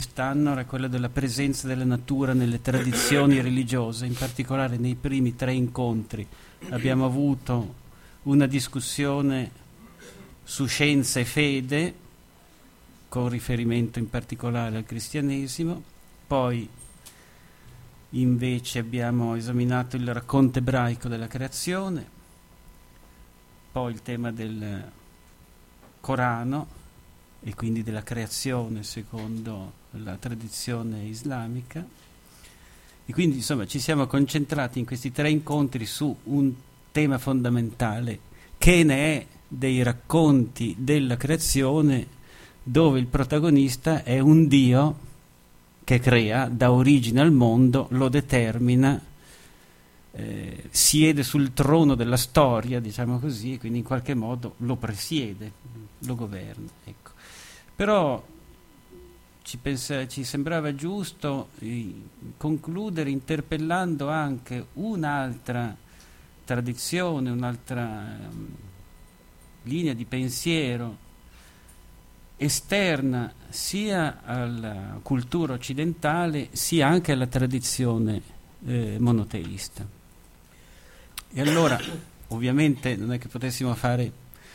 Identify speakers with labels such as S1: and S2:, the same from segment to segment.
S1: quest'anno era quella della presenza della natura nelle tradizioni religiose, in particolare nei primi 3 incontri abbiamo avuto una discussione su scienza e fede, con riferimento in particolare al cristianesimo, poi invece abbiamo esaminato il racconto ebraico della creazione, poi il tema del Corano e quindi della creazione secondo la tradizione islamica, e quindi insomma ci siamo concentrati in questi 3 incontri su un tema fondamentale che ne è dei racconti della creazione, dove il protagonista è un Dio che crea, dà origine al mondo, lo determina, siede sul trono della storia, diciamo così, e quindi in qualche modo lo presiede, lo governa, ecco. Però ci sembrava giusto concludere interpellando anche un'altra tradizione, un'altra linea di pensiero esterna sia alla cultura occidentale sia anche alla tradizione monoteista. E allora ovviamente non è che potessimo fare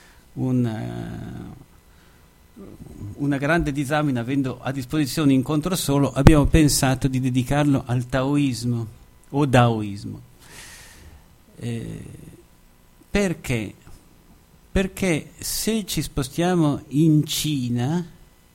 S1: una grande disamina avendo a disposizione un incontro solo, abbiamo pensato di dedicarlo al taoismo o daoismo. Perché? Perché se ci spostiamo in Cina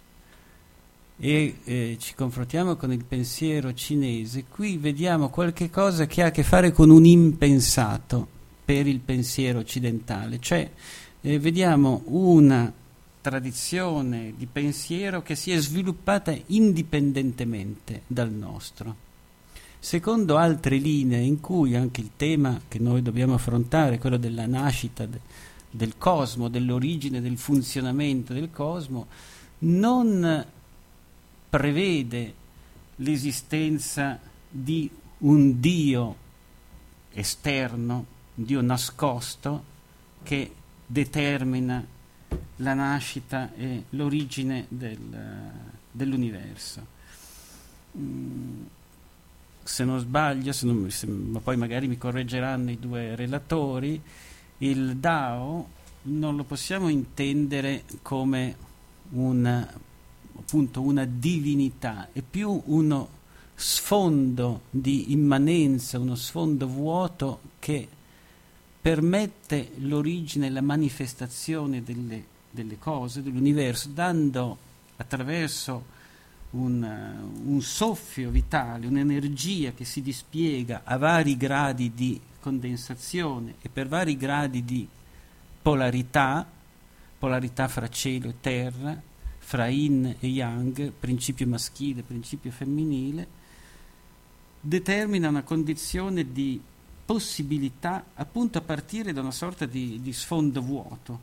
S1: e ci confrontiamo con il pensiero cinese, qui vediamo qualche cosa che ha a che fare con un impensato per il pensiero occidentale, cioè vediamo una tradizione di pensiero che si è sviluppata indipendentemente dal nostro, secondo altre linee in cui anche il tema che noi dobbiamo affrontare, quello della nascita del cosmo, dell'origine del funzionamento del cosmo, non prevede l'esistenza di un Dio esterno, un Dio nascosto che determina la nascita e l'origine dell'universo. Se non sbaglio, ma poi magari mi correggeranno i 2 relatori, il Dao non lo possiamo intendere come una divinità, è più uno sfondo di immanenza, uno sfondo vuoto che permette l'origine e la manifestazione delle cose, dell'universo, dando attraverso un soffio vitale, un'energia che si dispiega a vari gradi di condensazione e per vari gradi di polarità fra cielo e terra, fra yin e yang, principio maschile, principio femminile, determina una condizione di possibilità appunto a partire da una sorta di sfondo vuoto,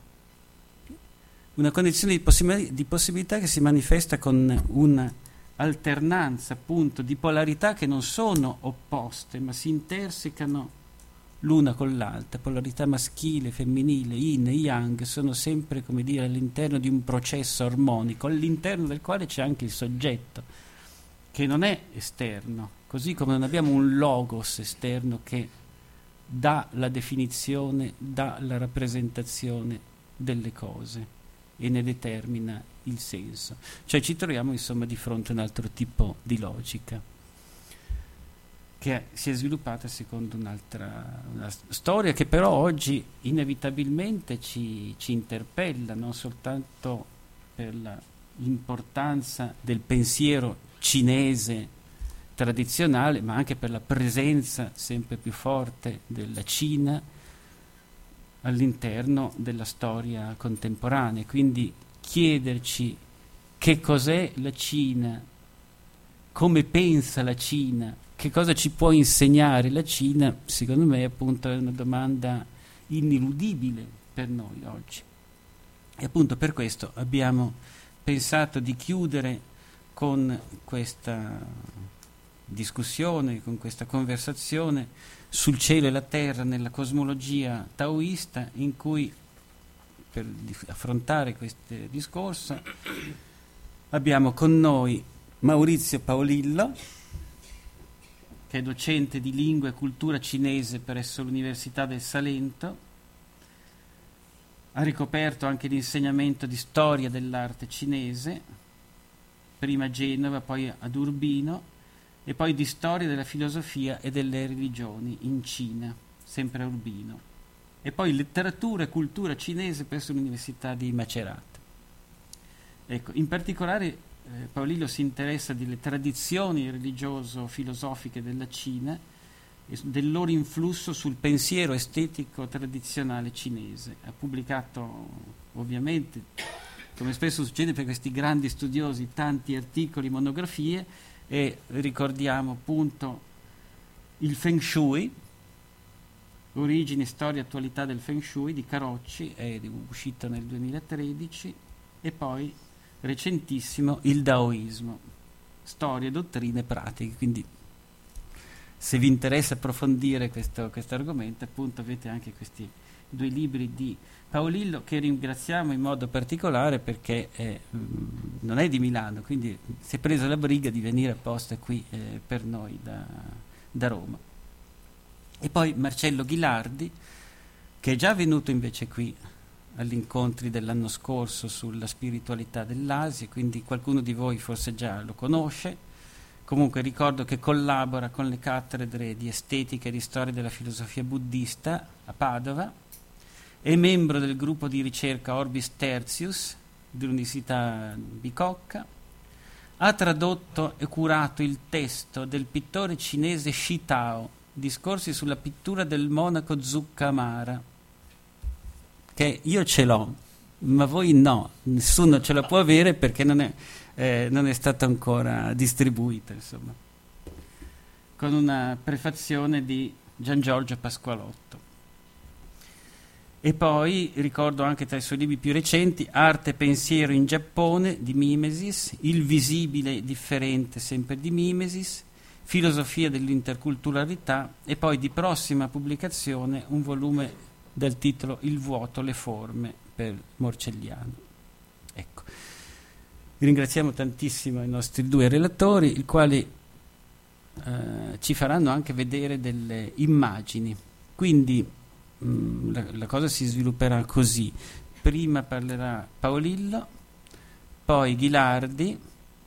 S1: una condizione di possibilità che si manifesta con una alternanza appunto di polarità che non sono opposte ma si intersecano l'una con l'altra, polarità maschile, femminile, yin e yang sono sempre, come dire, all'interno di un processo armonico, all'interno del quale c'è anche il soggetto che non è esterno, così come non abbiamo un logos esterno che dà la definizione, dà la rappresentazione delle cose e ne determina il senso. Cioè ci troviamo insomma di fronte a un altro tipo di logica che si è sviluppata secondo una storia che però oggi inevitabilmente ci interpella, non soltanto per l'importanza del pensiero cinese tradizionale, ma anche per la presenza sempre più forte della Cina all'interno della storia contemporanea. Quindi chiederci che cos'è la Cina, come pensa la Cina, che cosa ci può insegnare la Cina, secondo me appunto è una domanda ineludibile per noi oggi. E appunto per questo abbiamo pensato di chiudere con questa discussione, con questa conversazione sul cielo e la terra nella cosmologia taoista, in cui per affrontare questo discorso abbiamo con noi Maurizio Paolillo, che è docente di lingua e cultura cinese presso l'Università del Salento. Ha ricoperto anche l'insegnamento di storia dell'arte cinese, prima a Genova, poi ad Urbino, e poi di storia della filosofia e delle religioni in Cina, sempre a Urbino, e poi letteratura e cultura cinese presso l'Università di Macerata. Ecco, in particolare Paolillo si interessa delle tradizioni religioso-filosofiche della Cina e del loro influsso sul pensiero estetico tradizionale cinese. Ha pubblicato, ovviamente, come spesso succede per questi grandi studiosi, tanti articoli, monografie, e ricordiamo appunto il Feng Shui, origini, storia e attualità del Feng Shui di Carocci, è uscito nel 2013, e poi recentissimo il Daoismo, storia, dottrine e pratiche. Quindi se vi interessa approfondire questo argomento, appunto avete anche questi due libri di Paolillo, che ringraziamo in modo particolare perché non è di Milano, quindi si è preso la briga di venire apposta qui per noi da Roma. E poi Marcello Ghilardi, che è già venuto invece qui agli incontri dell'anno scorso sulla spiritualità dell'Asia, quindi qualcuno di voi forse già lo conosce. Comunque ricordo che collabora con le cattedre di estetica e di storia della filosofia buddista a Padova, è membro del gruppo di ricerca Orbis Tertius dell'Università Bicocca, ha tradotto e curato il testo del pittore cinese Shi Tao, discorsi sulla pittura del monaco Zucca Amara, che io ce l'ho, ma voi no, nessuno ce la può avere perché non è stata ancora distribuita, insomma, con una prefazione di Gian Giorgio Pasqualotto. E poi ricordo anche tra i suoi libri più recenti Arte e pensiero in Giappone di Mimesis, Il visibile differente sempre di Mimesis, Filosofia dell'interculturalità, e poi di prossima pubblicazione un volume dal titolo Il vuoto, le forme, per Morcelliano. Ecco. Ringraziamo tantissimo i nostri due relatori, i quali ci faranno anche vedere delle immagini. Quindi la cosa si svilupperà così: prima parlerà Paolillo, poi Ghilardi,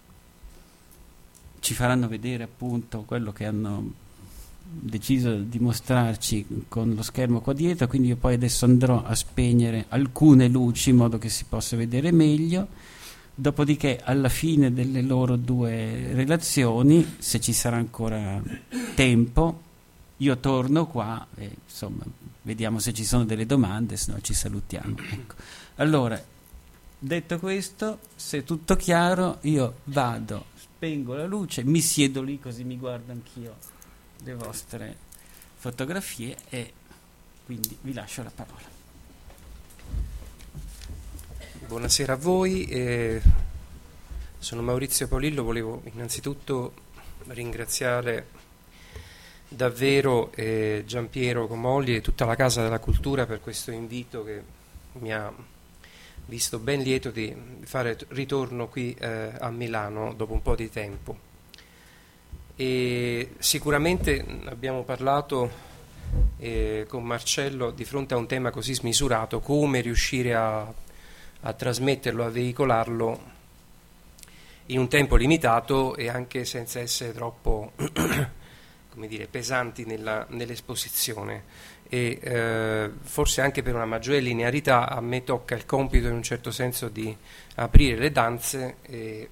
S1: ci faranno vedere appunto quello che hanno deciso di mostrarci con lo schermo qua dietro, quindi io poi adesso andrò a spegnere alcune luci in modo che si possa vedere meglio. Dopodiché alla fine delle loro due relazioni, se ci sarà ancora tempo, io torno qua e insomma vediamo se ci sono delle domande, se no ci salutiamo. Ecco. Allora, detto questo, se è tutto chiaro, io vado, spengo la luce, mi siedo lì così mi guardo anch'io le vostre fotografie e quindi vi lascio la parola.
S2: Buonasera a voi, sono Maurizio Paolillo. Volevo innanzitutto ringraziare davvero Giampiero Comolli e tutta la Casa della Cultura per questo invito che mi ha visto ben lieto di fare ritorno qui a Milano dopo un po' di tempo. E sicuramente abbiamo parlato con Marcello di fronte a un tema così smisurato, come riuscire a trasmetterlo, a veicolarlo in un tempo limitato e anche senza essere troppo come dire, pesanti nell'esposizione. E forse anche per una maggiore linearità a me tocca il compito in un certo senso di aprire le danze e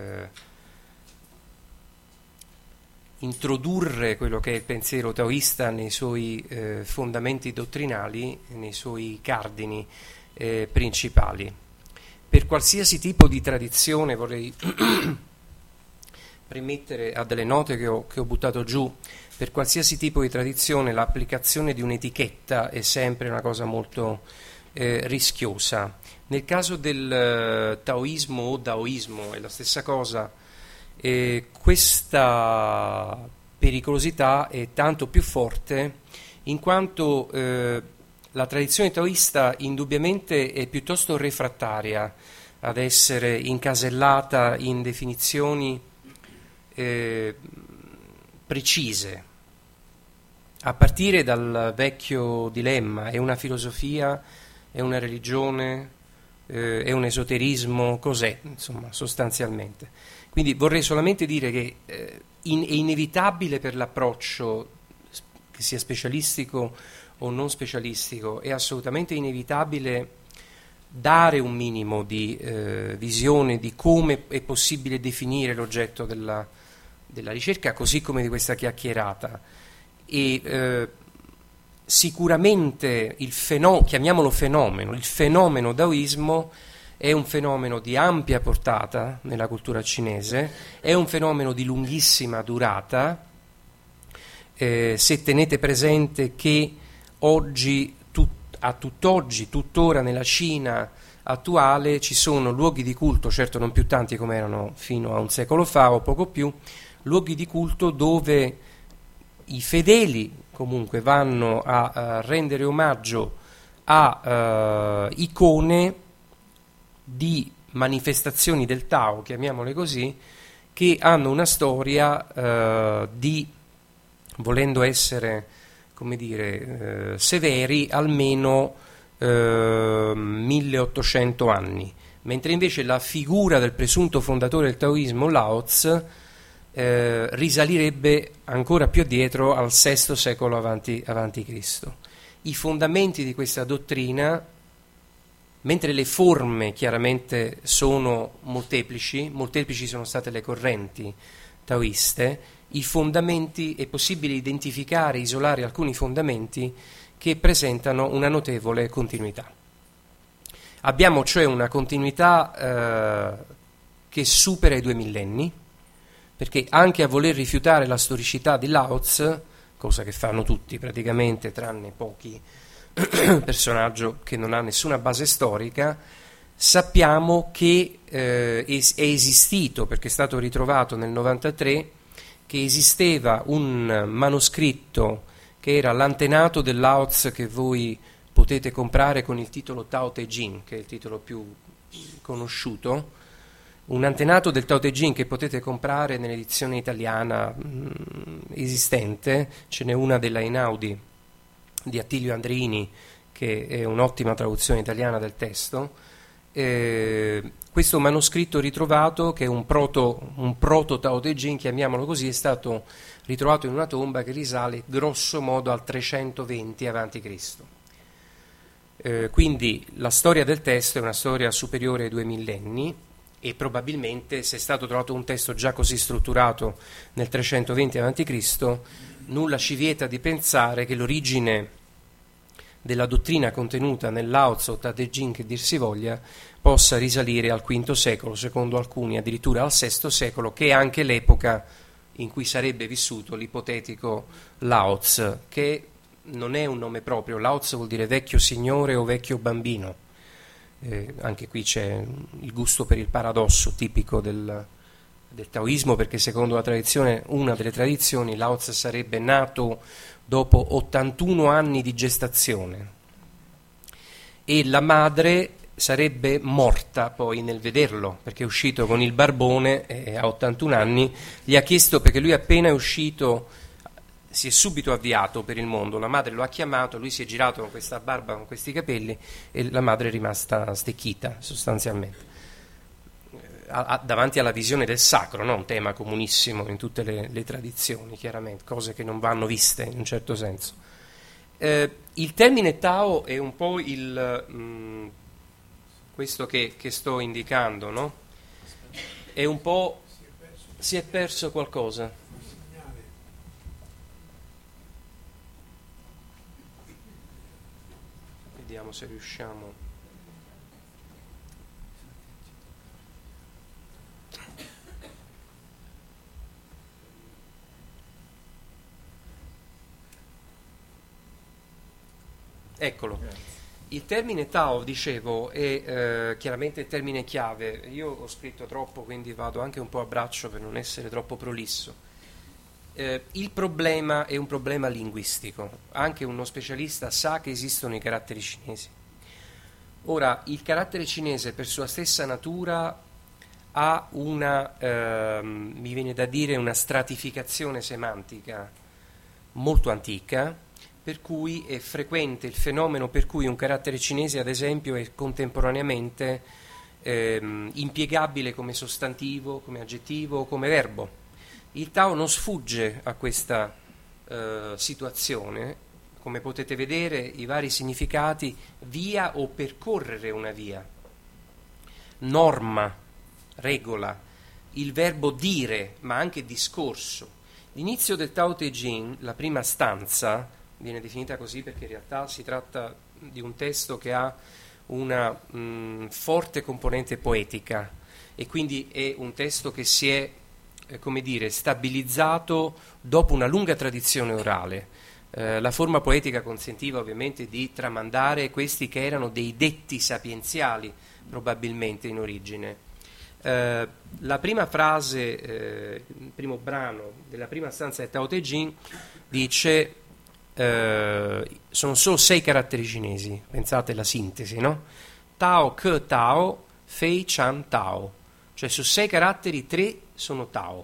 S2: introdurre quello che è il pensiero taoista nei suoi fondamenti dottrinali, nei suoi cardini principali. Per qualsiasi tipo di tradizione, vorrei premettere a delle note che ho buttato giù, per qualsiasi tipo di tradizione l'applicazione di un'etichetta è sempre una cosa molto rischiosa. Nel caso del taoismo o daoismo è la stessa cosa. Questa pericolosità è tanto più forte in quanto la tradizione taoista indubbiamente è piuttosto refrattaria ad essere incasellata in definizioni precise, a partire dal vecchio dilemma: è una filosofia, è una religione, è un esoterismo, cos'è, insomma, sostanzialmente. Quindi vorrei solamente dire che è inevitabile per l'approccio, che sia specialistico o non specialistico, è assolutamente inevitabile dare un minimo di visione di come è possibile definire l'oggetto della ricerca, così come di questa chiacchierata. E sicuramente chiamiamolo fenomeno, il fenomeno daoismo è un fenomeno di ampia portata nella cultura cinese, è un fenomeno di lunghissima durata. Se tenete presente che oggi, tuttora nella Cina attuale, ci sono luoghi di culto, certo non più tanti come erano fino a un secolo fa o poco più, luoghi di culto dove i fedeli comunque vanno a rendere omaggio a icone di manifestazioni del Tao, chiamiamole così, che hanno una storia di, volendo essere, come dire, severi, almeno 1800 anni, mentre invece la figura del presunto fondatore del taoismo, Lao Tzu, risalirebbe ancora più addietro al VI secolo avanti Cristo. I fondamenti di questa dottrina, mentre le forme chiaramente sono molteplici sono state le correnti taoiste, i fondamenti è possibile identificare, isolare alcuni fondamenti che presentano una notevole continuità. Abbiamo cioè una continuità che supera i 2 millenni, perché anche a voler rifiutare la storicità di Lao Tzu, cosa che fanno tutti praticamente, tranne pochi personaggi che non ha nessuna base storica, sappiamo che è esistito, perché è stato ritrovato nel 93, che esisteva un manoscritto che era l'antenato del Lao Tzu che voi potete comprare con il titolo Tao Te Ching, che è il titolo più conosciuto, un antenato del Tao Te Ching che potete comprare nell'edizione italiana esistente. Ce n'è una della Einaudi di Attilio Andreini, che è un'ottima traduzione italiana del testo. Questo manoscritto ritrovato, che è un proto Tao Te Ching, chiamiamolo così, è stato ritrovato in una tomba che risale grosso modo al 320 a.C. Quindi la storia del testo è una storia superiore ai 2 millenni, e probabilmente, se è stato trovato un testo già così strutturato nel 320 a.C., nulla ci vieta di pensare che l'origine della dottrina contenuta nel Lao Tzu o Tao Te Ching, che dir si voglia, possa risalire al V secolo, secondo alcuni addirittura al VI secolo, che è anche l'epoca in cui sarebbe vissuto l'ipotetico Lao Tzu, che non è un nome proprio. Lao Tzu vuol dire vecchio signore o vecchio bambino. Anche qui c'è il gusto per il paradosso tipico del taoismo, perché secondo la tradizione, una delle tradizioni, Lao Tzu sarebbe nato dopo 81 anni di gestazione e la madre sarebbe morta poi nel vederlo, perché è uscito con il barbone a 81 anni, gli ha chiesto, perché lui appena è uscito si è subito avviato per il mondo, la madre lo ha chiamato, lui si è girato con questa barba, con questi capelli, e la madre è rimasta stecchita sostanzialmente davanti alla visione del sacro, no? Un tema comunissimo in tutte le tradizioni, chiaramente, cose che non vanno viste in un certo senso. Il termine Tao è un po' questo che sto indicando, no? È un po'... si è perso qualcosa. Vediamo se riusciamo. Eccolo. Il termine Tao, dicevo, è chiaramente il termine chiave. Io ho scritto troppo, quindi vado anche un po' a braccio per non essere troppo prolisso. Il problema è un problema linguistico. Anche uno specialista sa che esistono i caratteri cinesi. Ora, il carattere cinese per sua stessa natura ha una, mi viene da dire, una stratificazione semantica molto antica, per cui è frequente il fenomeno per cui un carattere cinese, ad esempio, è contemporaneamente impiegabile come sostantivo, come aggettivo o come verbo. Il Tao non sfugge a questa situazione. Come potete vedere, i vari significati: via o percorrere una via, norma, regola, il verbo dire, ma anche discorso. L'inizio del Tao Te Ching, la prima stanza, viene definita così perché in realtà si tratta di un testo che ha una forte componente poetica, e quindi è un testo che si è, come dire, stabilizzato dopo una lunga tradizione orale. La forma poetica consentiva ovviamente di tramandare questi che erano dei detti sapienziali, probabilmente in origine. La prima frase, il primo brano della prima stanza del Tao Te Ching dice: sono solo 6 caratteri cinesi, pensate alla sintesi, no? Tao, Ke Tao, Fei Chan Tao, cioè su 6 caratteri 3 sono Tao,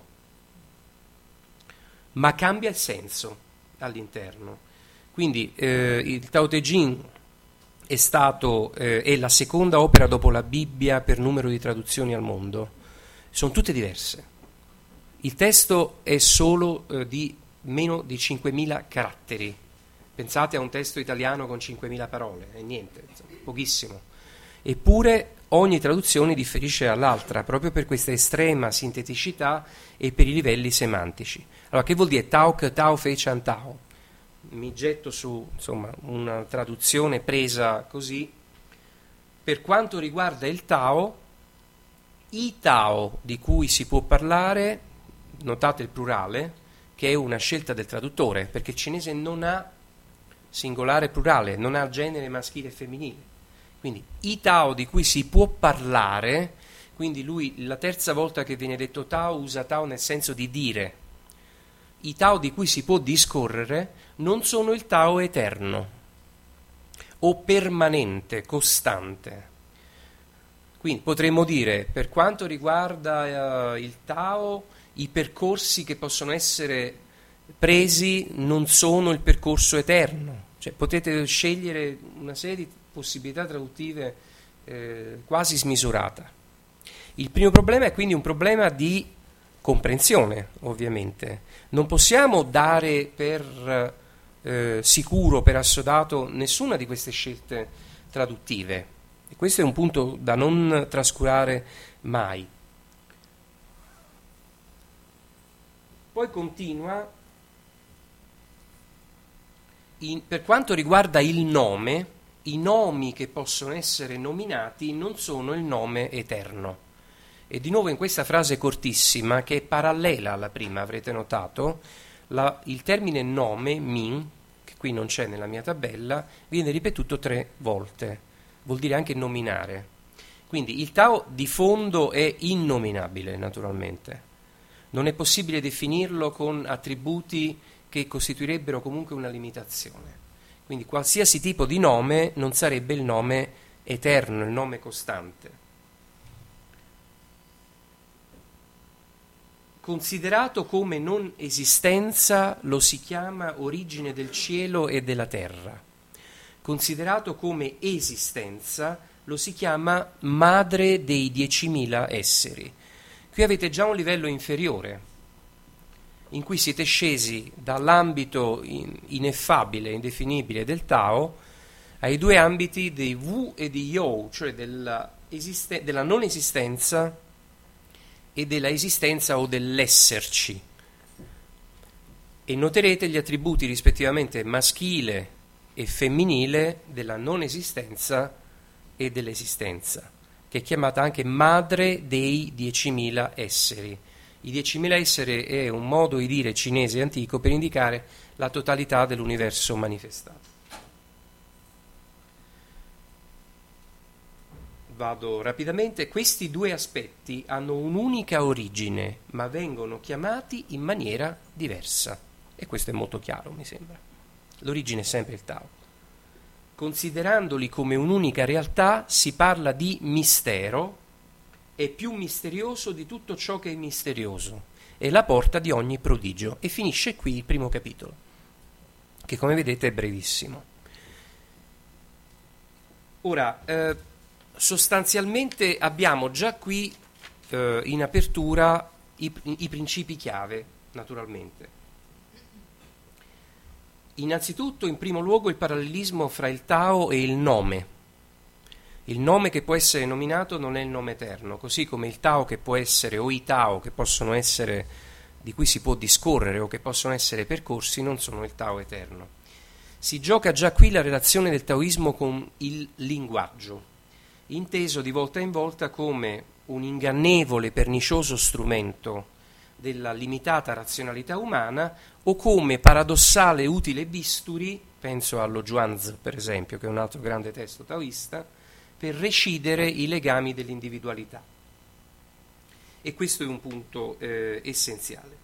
S2: ma cambia il senso all'interno. Quindi il Tao Te Ching è la seconda opera dopo la Bibbia per numero di traduzioni al mondo. Sono tutte diverse. Il testo è solo di meno di 5.000 caratteri. Pensate a un testo italiano con 5.000 parole, è niente, insomma, pochissimo. Eppure ogni traduzione differisce dall'altra, proprio per questa estrema sinteticità e per i livelli semantici. Allora, che vuol dire Tao, Ke Tao, Fei Chan Tao? Mi getto su, insomma, una traduzione presa così. Per quanto riguarda il Tao, i Tao di cui si può parlare, notate il plurale, che è una scelta del traduttore, perché il cinese non ha singolare e plurale, non ha genere maschile e femminile. Quindi i Tao di cui si può parlare, quindi lui la terza volta che viene detto Tao usa Tao nel senso di dire. I Tao di cui si può discorrere non sono il Tao eterno o permanente, costante. Quindi potremmo dire, per quanto riguarda il Tao, i percorsi che possono essere presi non sono il percorso eterno. Cioè, potete scegliere una serie di possibilità traduttive quasi smisurata. Il primo problema è quindi un problema di comprensione, ovviamente. Non possiamo dare per sicuro, per assodato, nessuna di queste scelte traduttive. E questo è un punto da non trascurare mai. Poi continua, per quanto riguarda il nome, i nomi che possono essere nominati non sono il nome eterno. E di nuovo in questa frase cortissima, che è parallela alla prima, avrete notato, il termine nome, min, che qui non c'è nella mia tabella, viene ripetuto 3 volte. Vuol dire anche nominare. Quindi il Tao di fondo è innominabile, naturalmente. Non è possibile definirlo con attributi che costituirebbero comunque una limitazione. Quindi qualsiasi tipo di nome non sarebbe il nome eterno, il nome costante. Considerato come non esistenza, lo si chiama origine del cielo e della terra. Considerato come esistenza, lo si chiama madre dei 10.000 esseri. Qui avete già un livello inferiore, in cui siete scesi dall'ambito ineffabile, indefinibile del Tao, ai 2 ambiti dei Wu e di You, cioè della non esistenza e della esistenza o dell'esserci. E noterete gli attributi rispettivamente maschile e femminile della non esistenza e dell'esistenza, che è chiamata anche madre dei 10.000 esseri. I 10.000 esseri è un modo di dire cinese antico per indicare la totalità dell'universo manifestato. Vado rapidamente. Questi 2 aspetti hanno un'unica origine, ma vengono chiamati in maniera diversa. E questo è molto chiaro, mi sembra. L'origine è sempre il Tao. Considerandoli come un'unica realtà, si parla di mistero è più misterioso di tutto ciò che è misterioso, è la porta di ogni prodigio. E finisce qui il primo capitolo, che come vedete è brevissimo. Ora, sostanzialmente abbiamo già qui in apertura i principi chiave, naturalmente. Innanzitutto, in primo luogo, il parallelismo fra il Tao e il nome. Il nome che può essere nominato non è il nome eterno, così come il Tao che può essere, o i Tao che possono essere, di cui si può discorrere o che possono essere percorsi, non sono il Tao eterno. Si gioca già qui la relazione del taoismo con il linguaggio, inteso di volta in volta come un ingannevole, pernicioso strumento della limitata razionalità umana o come paradossale utile bisturi, penso allo Zhuangzi per esempio, che è un altro grande testo taoista, per recidere i legami dell'individualità. E questo è un punto essenziale.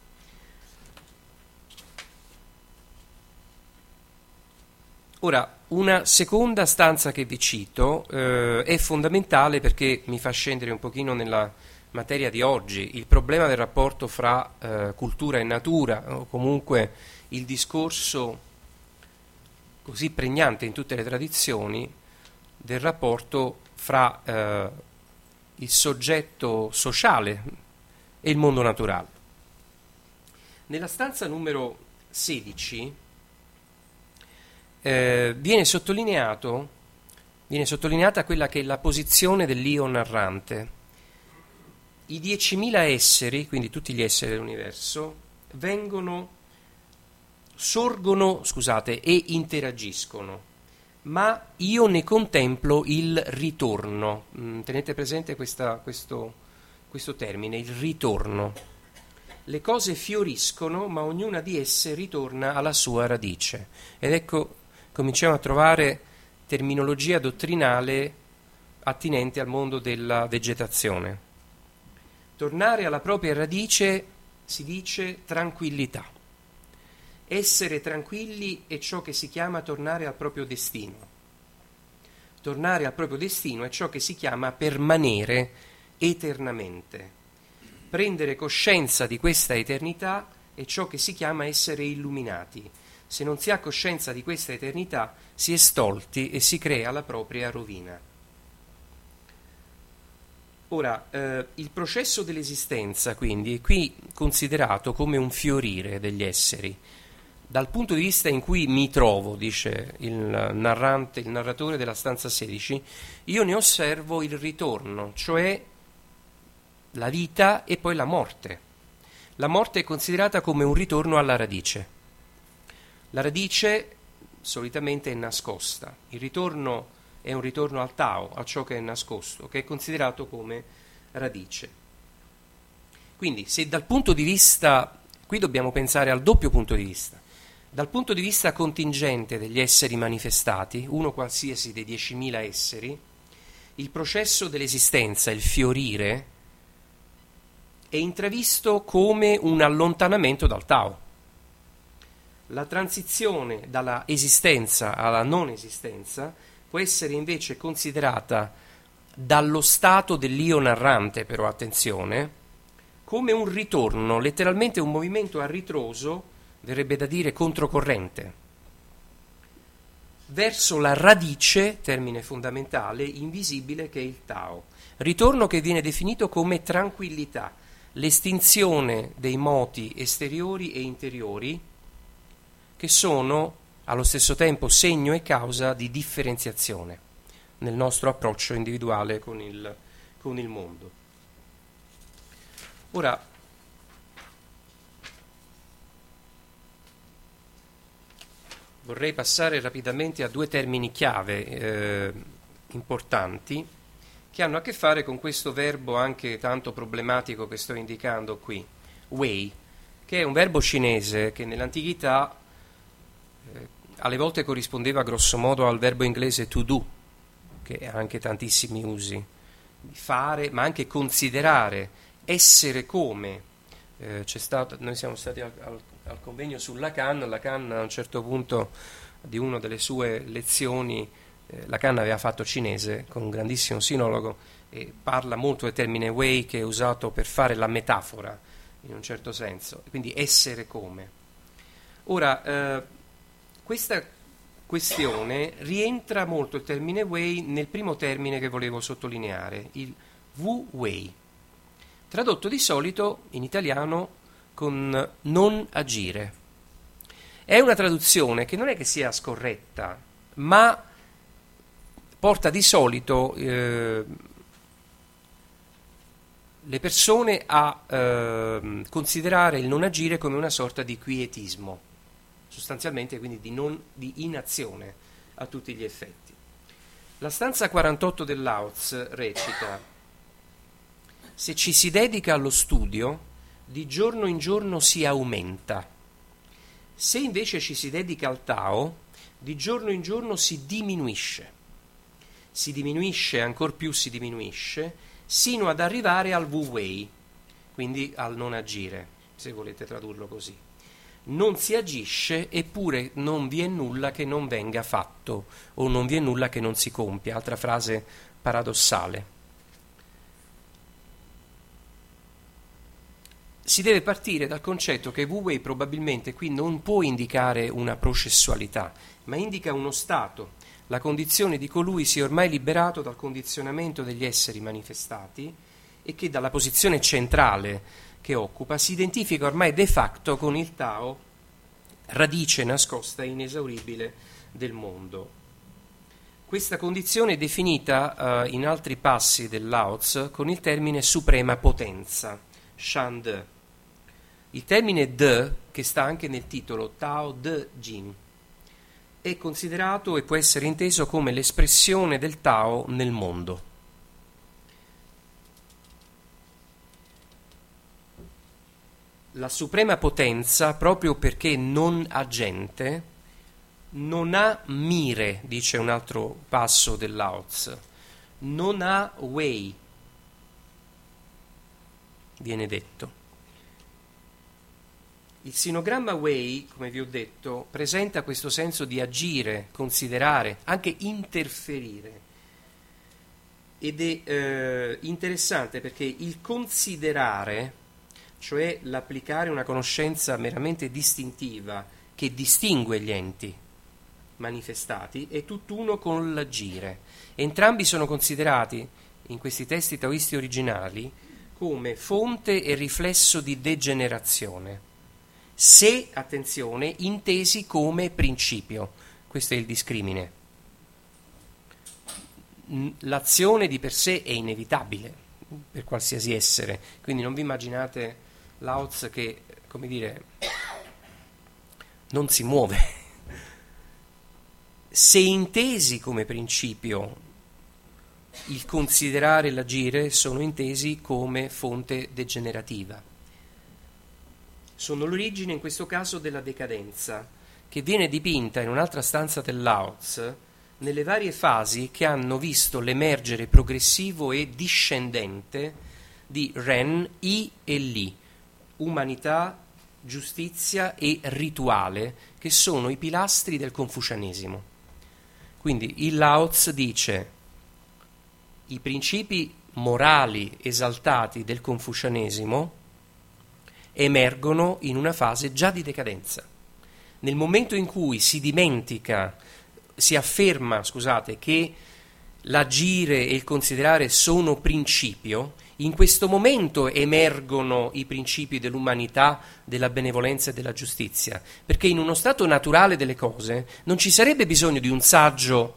S2: Ora, una seconda stanza che vi cito è fondamentale perché mi fa scendere un pochino nella materia di oggi, il problema del rapporto fra cultura e natura, o comunque il discorso così pregnante in tutte le tradizioni del rapporto fra il soggetto sociale e il mondo naturale. Nella stanza numero 16 viene sottolineata quella che è la posizione dell'io narrante. I 10.000 esseri, quindi tutti gli esseri dell'universo, sorgono e interagiscono, ma io ne contemplo il ritorno. Tenete presente questo termine, il ritorno. Le cose fioriscono, ma ognuna di esse ritorna alla sua radice. Ed ecco, cominciamo a trovare terminologia dottrinale attinente al mondo della vegetazione. Tornare alla propria radice si dice tranquillità. Essere tranquilli è ciò che si chiama tornare al proprio destino. Tornare al proprio destino è ciò che si chiama permanere eternamente. Prendere coscienza di questa eternità è ciò che si chiama essere illuminati. Se non si ha coscienza di questa eternità, si è stolti e si crea la propria rovina. Ora, il processo dell'esistenza, quindi, è qui considerato come un fiorire degli esseri. Dal punto di vista in cui mi trovo, dice il narratore della stanza 16, io ne osservo il ritorno, cioè la vita e poi la morte. La morte è considerata come un ritorno alla radice. La radice solitamente è nascosta, il ritorno è un ritorno al Tao, a ciò che è nascosto, che è considerato come radice. Quindi se dal punto di vista, qui dobbiamo pensare al doppio punto di vista, dal punto di vista contingente degli esseri manifestati, uno qualsiasi dei 10.000 esseri, il processo dell'esistenza, il fiorire, è intravisto come un allontanamento dal Tao. La transizione dalla esistenza alla non esistenza può essere invece considerata dallo stato dell'io narrante, però attenzione, come un ritorno, letteralmente un movimento a ritroso, verrebbe da dire controcorrente, verso la radice, termine fondamentale, invisibile che è il Tao. Ritorno che viene definito come tranquillità, l'estinzione dei moti esteriori e interiori, che sono allo stesso tempo segno e causa di differenziazione nel nostro approccio individuale con il mondo. Ora, vorrei passare rapidamente a due termini chiave importanti che hanno a che fare con questo verbo anche tanto problematico che sto indicando qui, wei, che è un verbo cinese che nell'antichità alle volte corrispondeva grossomodo al verbo inglese to do, che ha anche tantissimi usi, fare, ma anche considerare, essere come. Noi siamo stati al convegno su Lacan a un certo punto di una delle sue lezioni Lacan aveva fatto cinese con un grandissimo sinologo e parla molto del termine Wei, che è usato per fare la metafora in un certo senso, quindi essere come. Ora, questa questione rientra molto il termine Wei nel primo termine che volevo sottolineare, il Wu Wei, tradotto di solito in italiano con non agire. È una traduzione che non è che sia scorretta, ma porta di solito le persone a considerare il non agire come una sorta di quietismo, sostanzialmente quindi di inazione a tutti gli effetti. La stanza 48 del Lao Tzu recita: se ci si dedica allo studio, di giorno in giorno si aumenta. Se invece ci si dedica al Tao, di giorno in giorno si diminuisce. Si diminuisce, ancor più si diminuisce, sino ad arrivare al Wu Wei, quindi al non agire, se volete tradurlo così. Non si agisce, eppure non vi è nulla che non venga fatto, o non vi è nulla che non si compia. Altra frase paradossale. Si deve partire dal concetto che Wu Wei probabilmente qui non può indicare una processualità, ma indica uno stato, la condizione di colui sia ormai liberato dal condizionamento degli esseri manifestati e che dalla posizione centrale che occupa si identifica ormai de facto con il Tao, radice nascosta e inesauribile del mondo. Questa condizione è definita in altri passi del Lao Tzu con il termine suprema potenza, Shan De. Il termine De, che sta anche nel titolo Tao De Jing, è considerato e può essere inteso come l'espressione del Tao nel mondo. La suprema potenza, proprio perché non agente, non ha mire, dice un altro passo del Lao Tzu, non ha Wei, viene detto. Il sinogramma Wei, come vi ho detto, presenta questo senso di agire, considerare, anche interferire. Ed è interessante perché il considerare, cioè l'applicare una conoscenza meramente distintiva che distingue gli enti manifestati, è tutt'uno con l'agire. Entrambi sono considerati, in questi testi taoisti originali, come fonte e riflesso di degenerazione. Se, attenzione, intesi come principio. Questo è il discrimine. L'azione di per sé è inevitabile per qualsiasi essere, quindi non vi immaginate Lao Tzu che, come dire, non si muove. Se intesi come principio, il considerare e l'agire sono intesi come fonte degenerativa. Sono l'origine, in questo caso, della decadenza, che viene dipinta in un'altra stanza del Lao Tzu nelle varie fasi che hanno visto l'emergere progressivo e discendente di Ren, I e Li, umanità, giustizia e rituale, che sono i pilastri del confucianesimo. Quindi il Lao Tzu dice: i principi morali esaltati del confucianesimo emergono in una fase già di decadenza. Nel momento in cui si afferma che l'agire e il considerare sono principio, in questo momento emergono i principi dell'umanità, della benevolenza e della giustizia, perché in uno stato naturale delle cose non ci sarebbe bisogno di un saggio.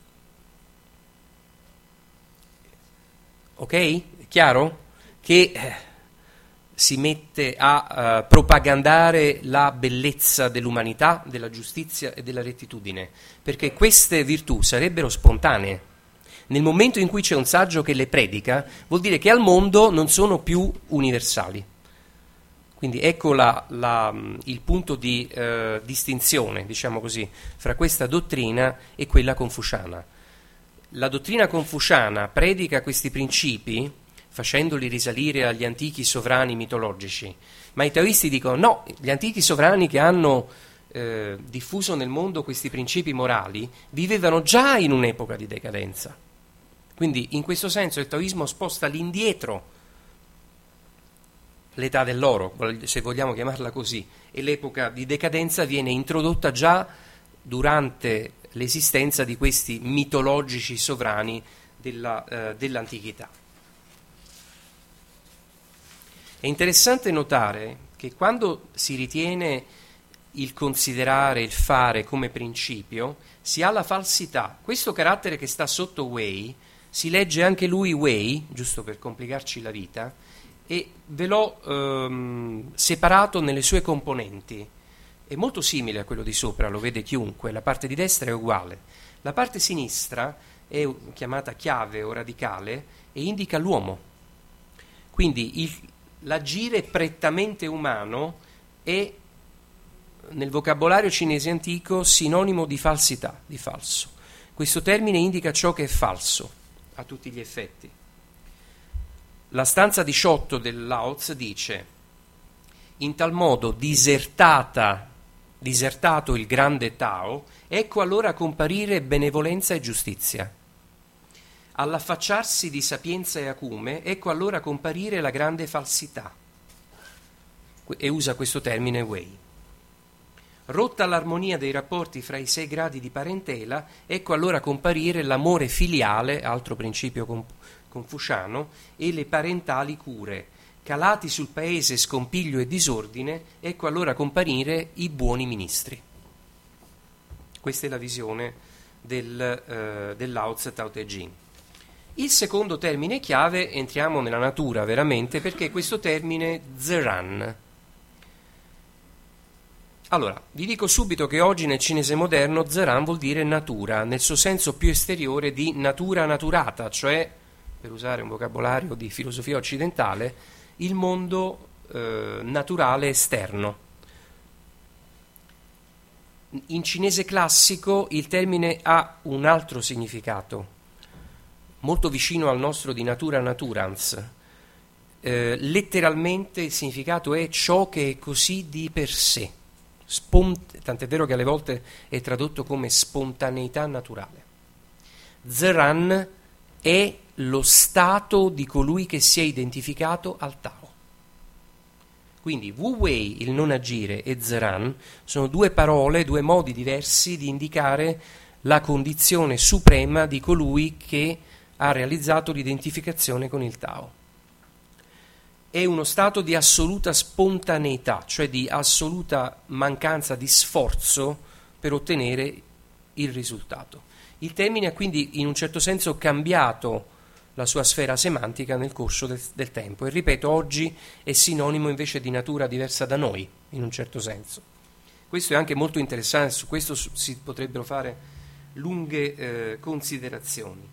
S2: Ok? È chiaro? Che si mette a propagandare la bellezza dell'umanità, della giustizia e della rettitudine, perché queste virtù sarebbero spontanee. Nel momento in cui c'è un saggio che le predica, vuol dire che al mondo non sono più universali. Quindi ecco il punto di distinzione, diciamo così, fra questa dottrina e quella confuciana. La dottrina confuciana predica questi principi facendoli risalire agli antichi sovrani mitologici, ma i taoisti dicono no, gli antichi sovrani che hanno diffuso nel mondo questi principi morali, vivevano già in un'epoca di decadenza. Quindi in questo senso il taoismo sposta all'indietro l'età dell'oro, se vogliamo chiamarla così, e l'epoca di decadenza viene introdotta già durante l'esistenza di questi mitologici sovrani dell'antichità. È interessante notare che quando si ritiene il considerare, il fare come principio, si ha la falsità. Questo carattere che sta sotto Wei si legge anche lui Wei, giusto per complicarci la vita, e ve l'ho separato nelle sue componenti. È molto simile a quello di sopra, lo vede chiunque, la parte di destra è uguale. La parte sinistra è chiamata chiave o radicale e indica l'uomo. Quindi l'agire prettamente umano è, nel vocabolario cinese antico, sinonimo di falsità, di falso. Questo termine indica ciò che è falso a tutti gli effetti. La stanza 18 del Lao Tzu dice: in tal modo disertato il grande Tao, ecco allora comparire benevolenza e giustizia. All'affacciarsi di sapienza e acume, ecco allora comparire la grande falsità. E usa questo termine Wei. Rotta l'armonia dei rapporti fra i 6 gradi di parentela, ecco allora comparire l'amore filiale, altro principio confuciano, e le parentali cure. Calati sul paese scompiglio e disordine, ecco allora comparire i buoni ministri. Questa è la visione del Lao Tzu Tao Te Ching. Il secondo termine chiave, entriamo nella natura veramente, perché questo termine Zeran. Allora, vi dico subito che oggi nel cinese moderno Zeran vuol dire natura, nel suo senso più esteriore di natura naturata, cioè, per usare un vocabolario di filosofia occidentale, il mondo naturale esterno. In cinese classico il termine ha un altro significato, molto vicino al nostro di natura naturans. Letteralmente il significato è ciò che è così di per sé. Tant'è vero che alle volte è tradotto come spontaneità naturale. Zeran è lo stato di colui che si è identificato al Tao. Quindi Wu Wei, il non agire, e Zeran sono due parole, due modi diversi di indicare la condizione suprema di colui che ha realizzato l'identificazione con il Tao. È uno stato di assoluta spontaneità, cioè di assoluta mancanza di sforzo per ottenere il risultato. Il termine ha quindi in un certo senso cambiato la sua sfera semantica nel corso del tempo e, ripeto, oggi è sinonimo invece di natura diversa da noi, in un certo senso. Questo è anche molto interessante, su questo si potrebbero fare lunghe considerazioni.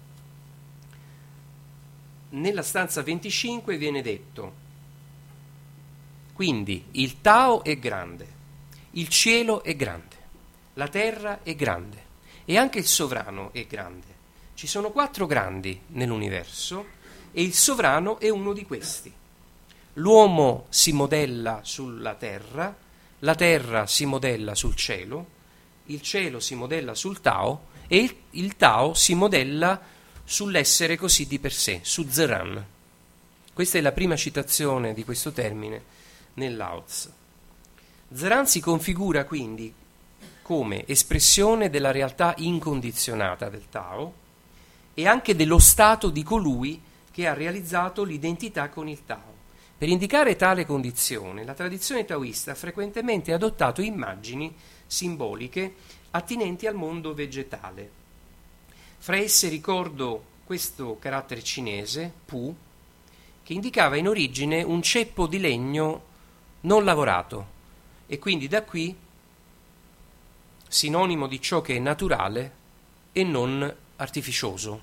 S2: Nella stanza 25 viene detto: quindi il Tao è grande, il cielo è grande, la terra è grande e anche il sovrano è grande. Ci sono 4 grandi nell'universo e il sovrano è uno di questi. L'uomo si modella sulla terra, la terra si modella sul cielo, il cielo si modella sul Tao e il Tao si modella sull'essere così di per sé, su Zeran. Questa è la prima citazione di questo termine nel Lao Tzu. Zeran si configura quindi come espressione della realtà incondizionata del Tao e anche dello stato di colui che ha realizzato l'identità con il Tao. Per indicare tale condizione, la tradizione taoista ha frequentemente adottato immagini simboliche attinenti al mondo vegetale. Fra esse ricordo questo carattere cinese, Pu, che indicava in origine un ceppo di legno non lavorato e quindi da qui sinonimo di ciò che è naturale e non artificioso.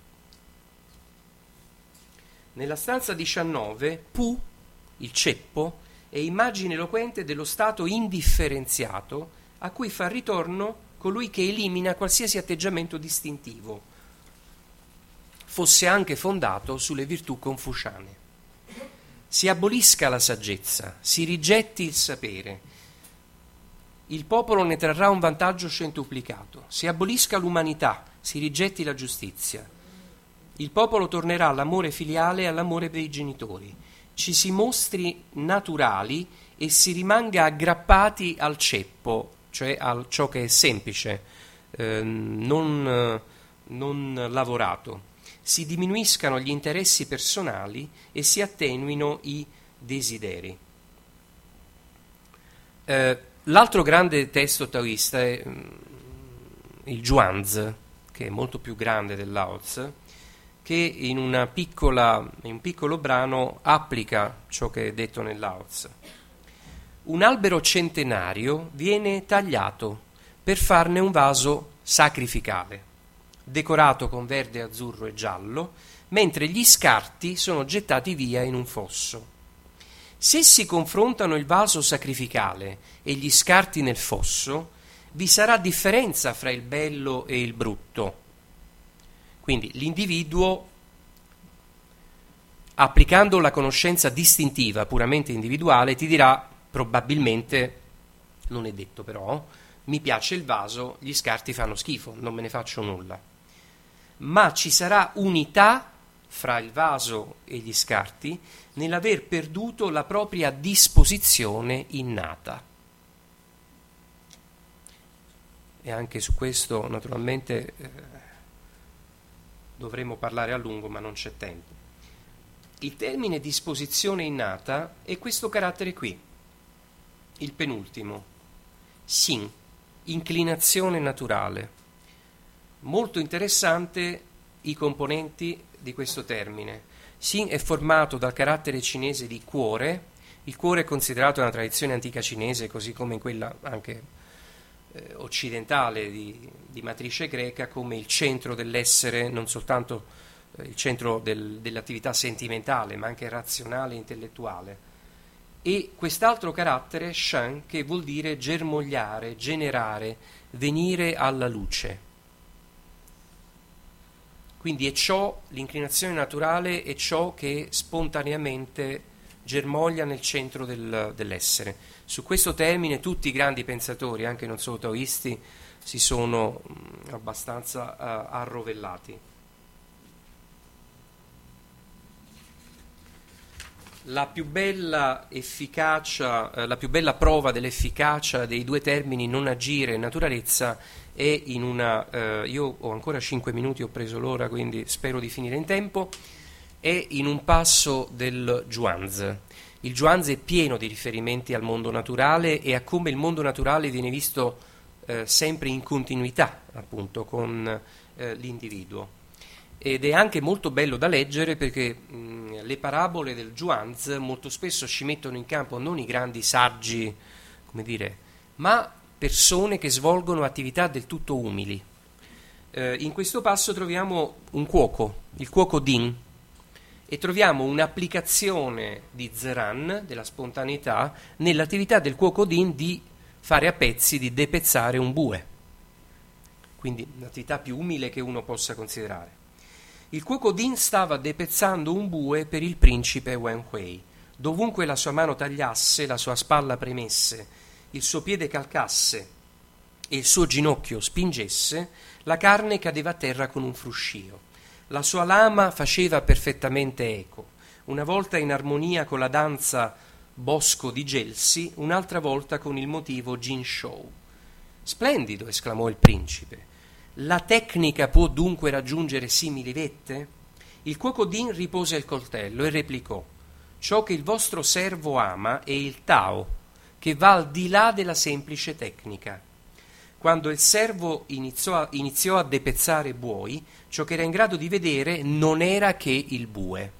S2: Nella stanza 19, Pu, il ceppo, è immagine eloquente dello stato indifferenziato a cui fa ritorno colui che elimina qualsiasi atteggiamento distintivo, fosse anche fondato sulle virtù confuciane. Si abolisca la saggezza, si rigetti il sapere, il popolo ne trarrà un vantaggio centuplicato. Si abolisca l'umanità, si rigetti la giustizia. Il popolo tornerà all'amore filiale e all'amore dei genitori. Ci si mostri naturali e si rimanga aggrappati al ceppo, cioè a ciò che è semplice, non lavorato. Si diminuiscano gli interessi personali e si attenuino i desideri. L'altro grande testo taoista è il Zhuangzi, che è molto più grande del Lao Tzu, che in un piccolo brano applica ciò che è detto nel Lao Tzu. Un albero centenario viene tagliato per farne un vaso sacrificale, decorato con verde, azzurro e giallo, mentre gli scarti sono gettati via in un fosso. Se si confrontano il vaso sacrificale e gli scarti nel fosso, vi sarà differenza fra il bello e il brutto. Quindi l'individuo, applicando la conoscenza distintiva puramente individuale, ti dirà probabilmente, non è detto però, mi piace il vaso, gli scarti fanno schifo, non me ne faccio nulla. Ma ci sarà unità fra il vaso e gli scarti nell'aver perduto la propria disposizione innata. E anche su questo naturalmente dovremo parlare a lungo, ma non c'è tempo. Il termine disposizione innata è questo carattere qui, il penultimo, Xin, inclinazione naturale. Molto interessante i componenti di questo termine. Xin è formato dal carattere cinese di cuore. Il cuore è considerato nella tradizione antica cinese, così come in quella anche occidentale di matrice greca, come il centro dell'essere, non soltanto il centro dell'attività sentimentale, ma anche razionale e intellettuale. E quest'altro carattere, Shan, che vuol dire germogliare, generare, venire alla luce. Quindi è ciò, l'inclinazione naturale è ciò che spontaneamente germoglia nel centro dell'essere. Su questo termine tutti i grandi pensatori, anche non solo taoisti, si sono abbastanza arrovellati. La più bella efficacia, la più bella prova dell'efficacia dei due termini non agire e naturalezza è in una, io ho ancora 5 minuti, ho preso l'ora, quindi spero di finire in tempo, è in un passo del Zhuangzi. Il Zhuangzi è pieno di riferimenti al mondo naturale e a come il mondo naturale viene visto sempre in continuità appunto con l'individuo. Ed è anche molto bello da leggere perché le parabole del Zhuangzi molto spesso ci mettono in campo non i grandi saggi, come dire, ma persone che svolgono attività del tutto umili. In questo passo troviamo un cuoco, il cuoco Din, e troviamo un'applicazione di Zeran, della spontaneità, nell'attività del cuoco Din di fare a pezzi, di depezzare un bue. Quindi un'attività più umile che uno possa considerare. Il cuoco Din stava depezzando un bue per il principe Wen Hui. Dovunque la sua mano tagliasse, la sua spalla premesse, il suo piede calcasse e il suo ginocchio spingesse, la carne cadeva a terra con un fruscio. La sua lama faceva perfettamente eco, una volta in armonia con la danza Bosco di Gelsi, un'altra volta con il motivo Jin Shou. Splendido, esclamò il principe. La tecnica può dunque raggiungere simili vette? Il cuoco Din ripose il coltello e replicò: ciò che il vostro servo ama è il Tao, che va al di là della semplice tecnica. Quando il servo iniziò a depezzare buoi, ciò che era in grado di vedere non era che il bue.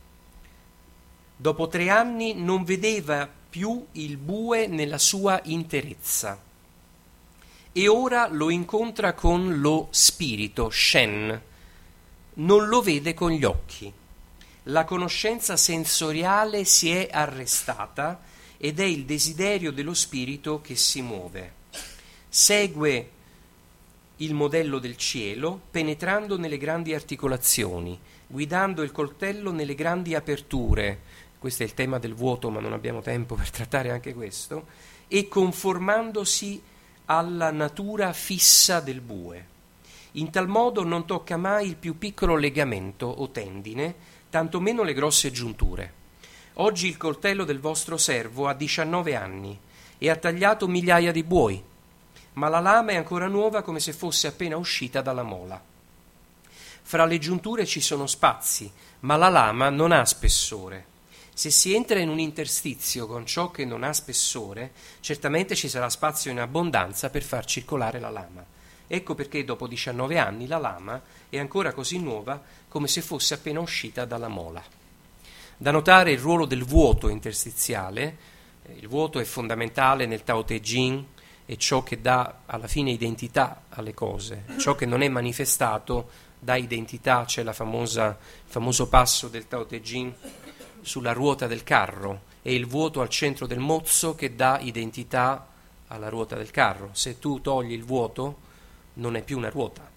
S2: Dopo 3 anni non vedeva più il bue nella sua interezza. E ora lo incontra con lo spirito, Shen. Non lo vede con gli occhi. La conoscenza sensoriale si è arrestata ed è il desiderio dello spirito che si muove. Segue il modello del cielo, penetrando nelle grandi articolazioni, guidando il coltello nelle grandi aperture. Questo è il tema del vuoto, ma non abbiamo tempo per trattare anche questo. e conformandosi alla natura fissa del bue. In tal modo non tocca mai il più piccolo legamento o tendine, tantomeno le grosse giunture. Oggi il coltello del vostro servo ha 19 anni e ha tagliato migliaia di buoi, ma la lama è ancora nuova come se fosse appena uscita dalla mola. Fra le giunture ci sono spazi, ma la lama non ha spessore. Se si entra in un interstizio con ciò che non ha spessore, certamente ci sarà spazio in abbondanza per far circolare la lama. Ecco perché dopo 19 anni la lama è ancora così nuova come se fosse appena uscita dalla mola. Da notare il ruolo del vuoto interstiziale. Il vuoto è fondamentale nel Tao Te Ching, è ciò che dà alla fine identità alle cose. Ciò che non è manifestato dà identità. C'è il famoso passo del Tao Te Ching sulla ruota del carro. È il vuoto al centro del mozzo che dà identità alla ruota del carro. Se tu togli il vuoto, non è più una ruota.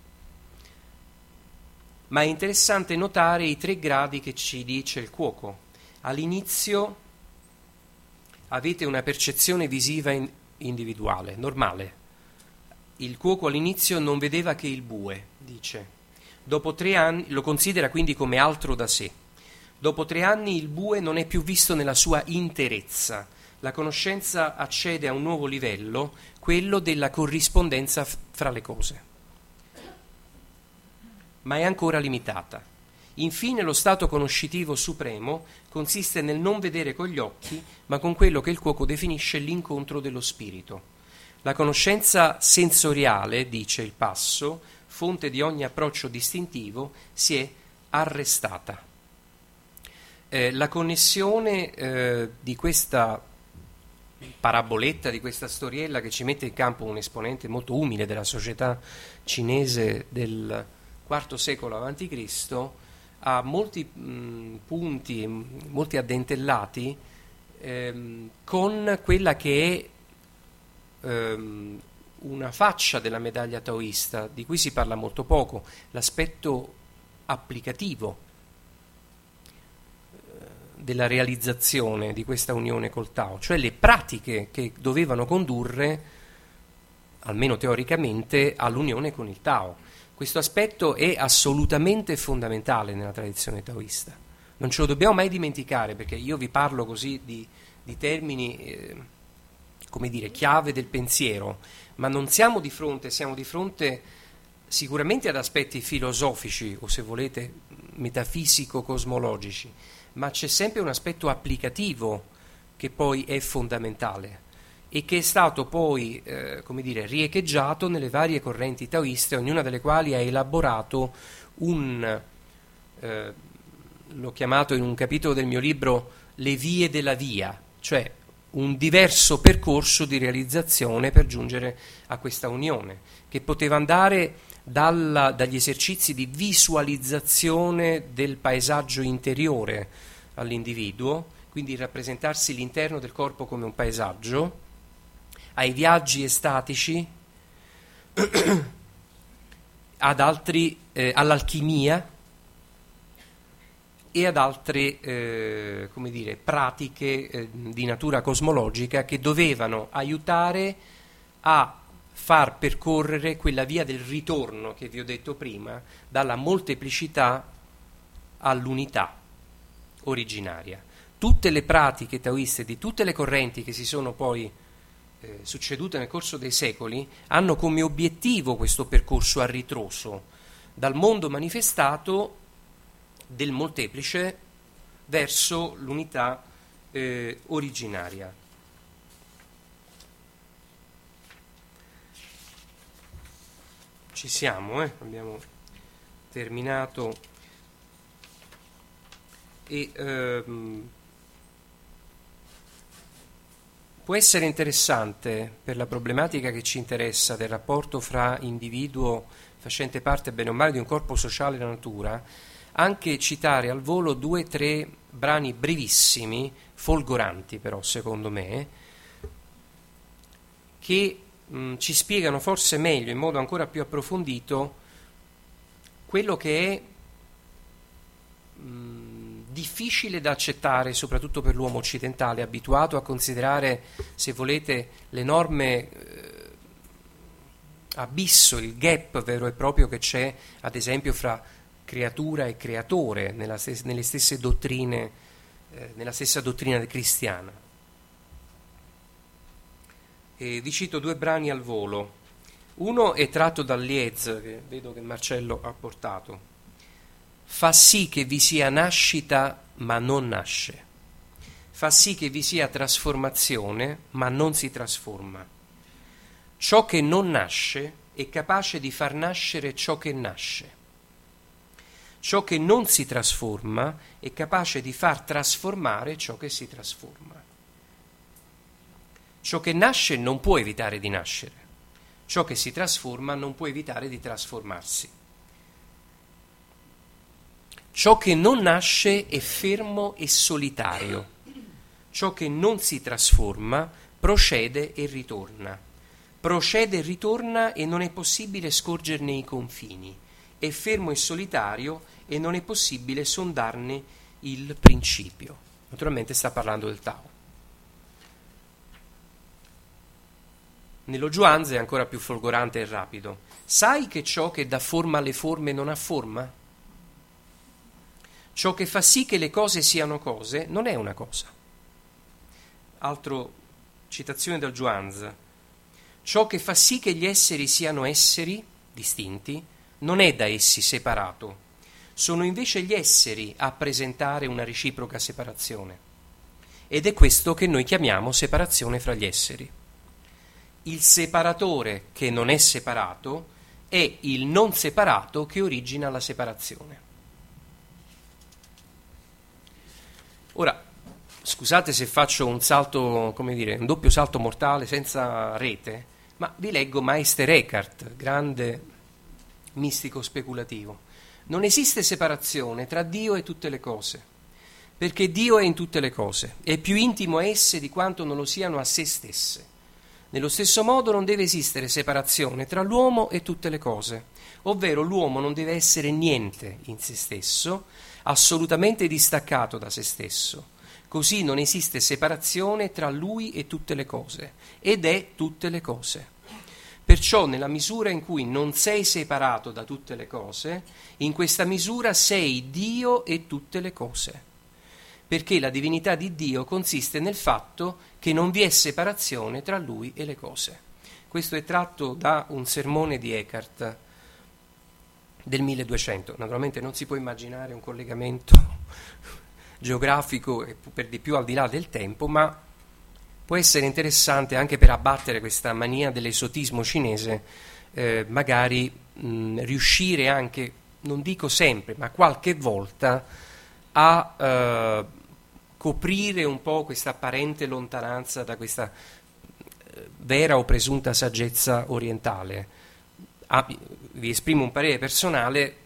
S2: Ma è interessante notare i 3 gradi che ci dice il cuoco. All'inizio avete una percezione visiva individuale, normale. Il cuoco all'inizio non vedeva che il bue, dice. Dopo 3 anni lo considera quindi come altro da sé. Dopo 3 anni il bue non è più visto nella sua interezza. La conoscenza accede a un nuovo livello, quello della corrispondenza fra le cose. Ma è ancora limitata. Infine lo stato conoscitivo supremo consiste nel non vedere con gli occhi, ma con quello che il cuoco definisce l'incontro dello spirito. La conoscenza sensoriale, dice il passo, fonte di ogni approccio distintivo, si è arrestata. La connessione di questa paraboletta, di questa storiella che ci mette in campo un esponente molto umile della società cinese del IV secolo a.C., ha molti punti, molti addentellati con quella che è una faccia della medaglia taoista, di cui si parla molto poco, l'aspetto applicativo della realizzazione di questa unione col Tao, cioè le pratiche che dovevano condurre, almeno teoricamente, all'unione con il Tao. Questo aspetto è assolutamente fondamentale nella tradizione taoista. Non ce lo dobbiamo mai dimenticare, perché io vi parlo così di termini, come dire, chiave del pensiero, ma non siamo di fronte sicuramente ad aspetti filosofici o, se volete, metafisico-cosmologici, ma c'è sempre un aspetto applicativo che poi è fondamentale e che è stato poi, riecheggiato nelle varie correnti taoiste, ognuna delle quali ha elaborato l'ho chiamato in un capitolo del mio libro le vie della via, cioè un diverso percorso di realizzazione per giungere a questa unione, che poteva andare dagli esercizi di visualizzazione del paesaggio interiore all'individuo, quindi rappresentarsi l'interno del corpo come un paesaggio, ai viaggi estatici, ad altri, all'alchimia e ad altre pratiche di natura cosmologica che dovevano aiutare a far percorrere quella via del ritorno che vi ho detto prima, dalla molteplicità all'unità originaria. Tutte le pratiche taoiste di tutte le correnti che si sono poi succedute nel corso dei secoli hanno come obiettivo questo percorso a ritroso dal mondo manifestato del molteplice verso l'unità originaria. Ci siamo, abbiamo terminato e può essere interessante per la problematica che ci interessa del rapporto fra individuo facente parte bene o male di un corpo sociale e la natura, anche citare al volo 2 o 3 brani brevissimi, folgoranti però secondo me, che ci spiegano forse meglio, in modo ancora più approfondito, quello che è difficile da accettare, soprattutto per l'uomo occidentale, abituato a considerare, se volete, l'enorme abisso, il gap vero e proprio che c'è, ad esempio, fra creatura e creatore nelle stesse dottrine, nella stessa dottrina cristiana. E vi cito 2 brani al volo. Uno è tratto dal Liez, che vedo che Marcello ha portato. Fa sì che vi sia nascita, ma non nasce. Fa sì che vi sia trasformazione, ma non si trasforma. Ciò che non nasce è capace di far nascere ciò che nasce. Ciò che non si trasforma è capace di far trasformare ciò che si trasforma. Ciò che nasce non può evitare di nascere. Ciò che si trasforma non può evitare di trasformarsi. Ciò che non nasce è fermo e solitario. Ciò che non si trasforma procede e ritorna. Procede e ritorna e non è possibile scorgerne i confini. È fermo e solitario e non è possibile sondarne il principio. Naturalmente sta parlando del Tao. Nello Zhuangzi è ancora più folgorante e rapido. Sai che ciò che dà forma alle forme non ha forma? Ciò che fa sì che le cose siano cose non è una cosa. Altro citazione dal Zhuangzi. Ciò che fa sì che gli esseri siano esseri distinti non è da essi separato. Sono invece gli esseri a presentare una reciproca separazione. Ed è questo che noi chiamiamo separazione fra gli esseri. Il separatore che non è separato è il non separato che origina la separazione. Ora, scusate se faccio un salto, come dire, un doppio salto mortale senza rete, ma vi leggo Meister Eckhart, grande mistico speculativo. Non esiste separazione tra Dio e tutte le cose, perché Dio è in tutte le cose, è più intimo a esse di quanto non lo siano a se stesse. Nello stesso modo non deve esistere separazione tra l'uomo e tutte le cose, ovvero l'uomo non deve essere niente in se stesso, assolutamente distaccato da se stesso. Così non esiste separazione tra lui e tutte le cose, ed è tutte le cose. Perciò nella misura in cui non sei separato da tutte le cose, in questa misura sei Dio e tutte le cose. Perché la divinità di Dio consiste nel fatto che non vi è separazione tra lui e le cose. Questo è tratto da un sermone di Eckhart del 1200. Naturalmente non si può immaginare un collegamento geografico e per di più al di là del tempo, ma può essere interessante anche per abbattere questa mania dell'esotismo cinese, magari riuscire anche, non dico sempre, ma qualche volta a coprire un po' questa apparente lontananza da questa vera o presunta saggezza orientale. Vi esprimo un parere personale,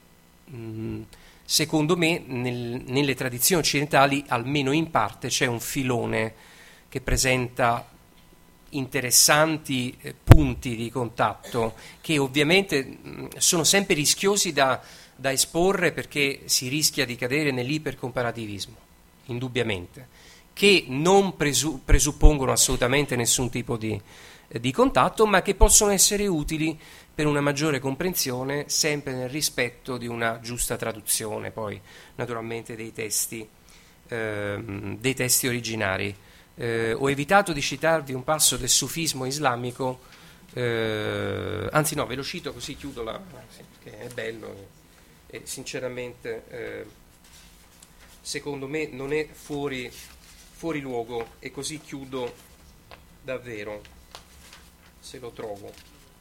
S2: secondo me nelle tradizioni occidentali, almeno in parte, c'è un filone che presenta interessanti punti di contatto che ovviamente sono sempre rischiosi da esporre, perché si rischia di cadere nell'ipercomparativismo, indubbiamente, che non presuppongono assolutamente nessun tipo di contatto, ma che possono essere utili per una maggiore comprensione, sempre nel rispetto di una giusta traduzione, poi naturalmente dei testi originari. Ho evitato di citarvi un passo del sufismo islamico, anzi no, ve lo cito così chiudo perché è bello e sinceramente secondo me non è fuori luogo, e così chiudo davvero, se lo trovo.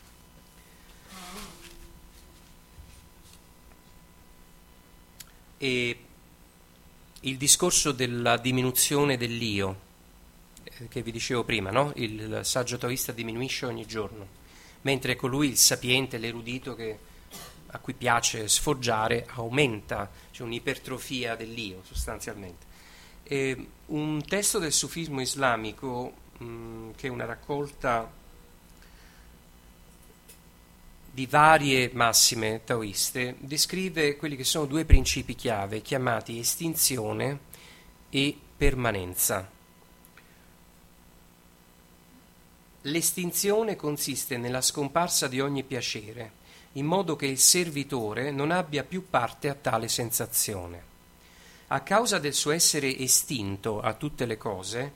S2: E il discorso della diminuzione dell'io, che vi dicevo prima, no? Il saggio taoista diminuisce ogni giorno, mentre colui, il sapiente, l'erudito a cui piace sfoggiare, aumenta, c'è un'ipertrofia dell'io sostanzialmente. E un testo del sufismo islamico, che è una raccolta di varie massime taoiste, descrive quelli che sono 2 principi chiave chiamati estinzione e permanenza. L'estinzione consiste nella scomparsa di ogni piacere, in modo che il servitore non abbia più parte a tale sensazione. A causa del suo essere estinto a tutte le cose,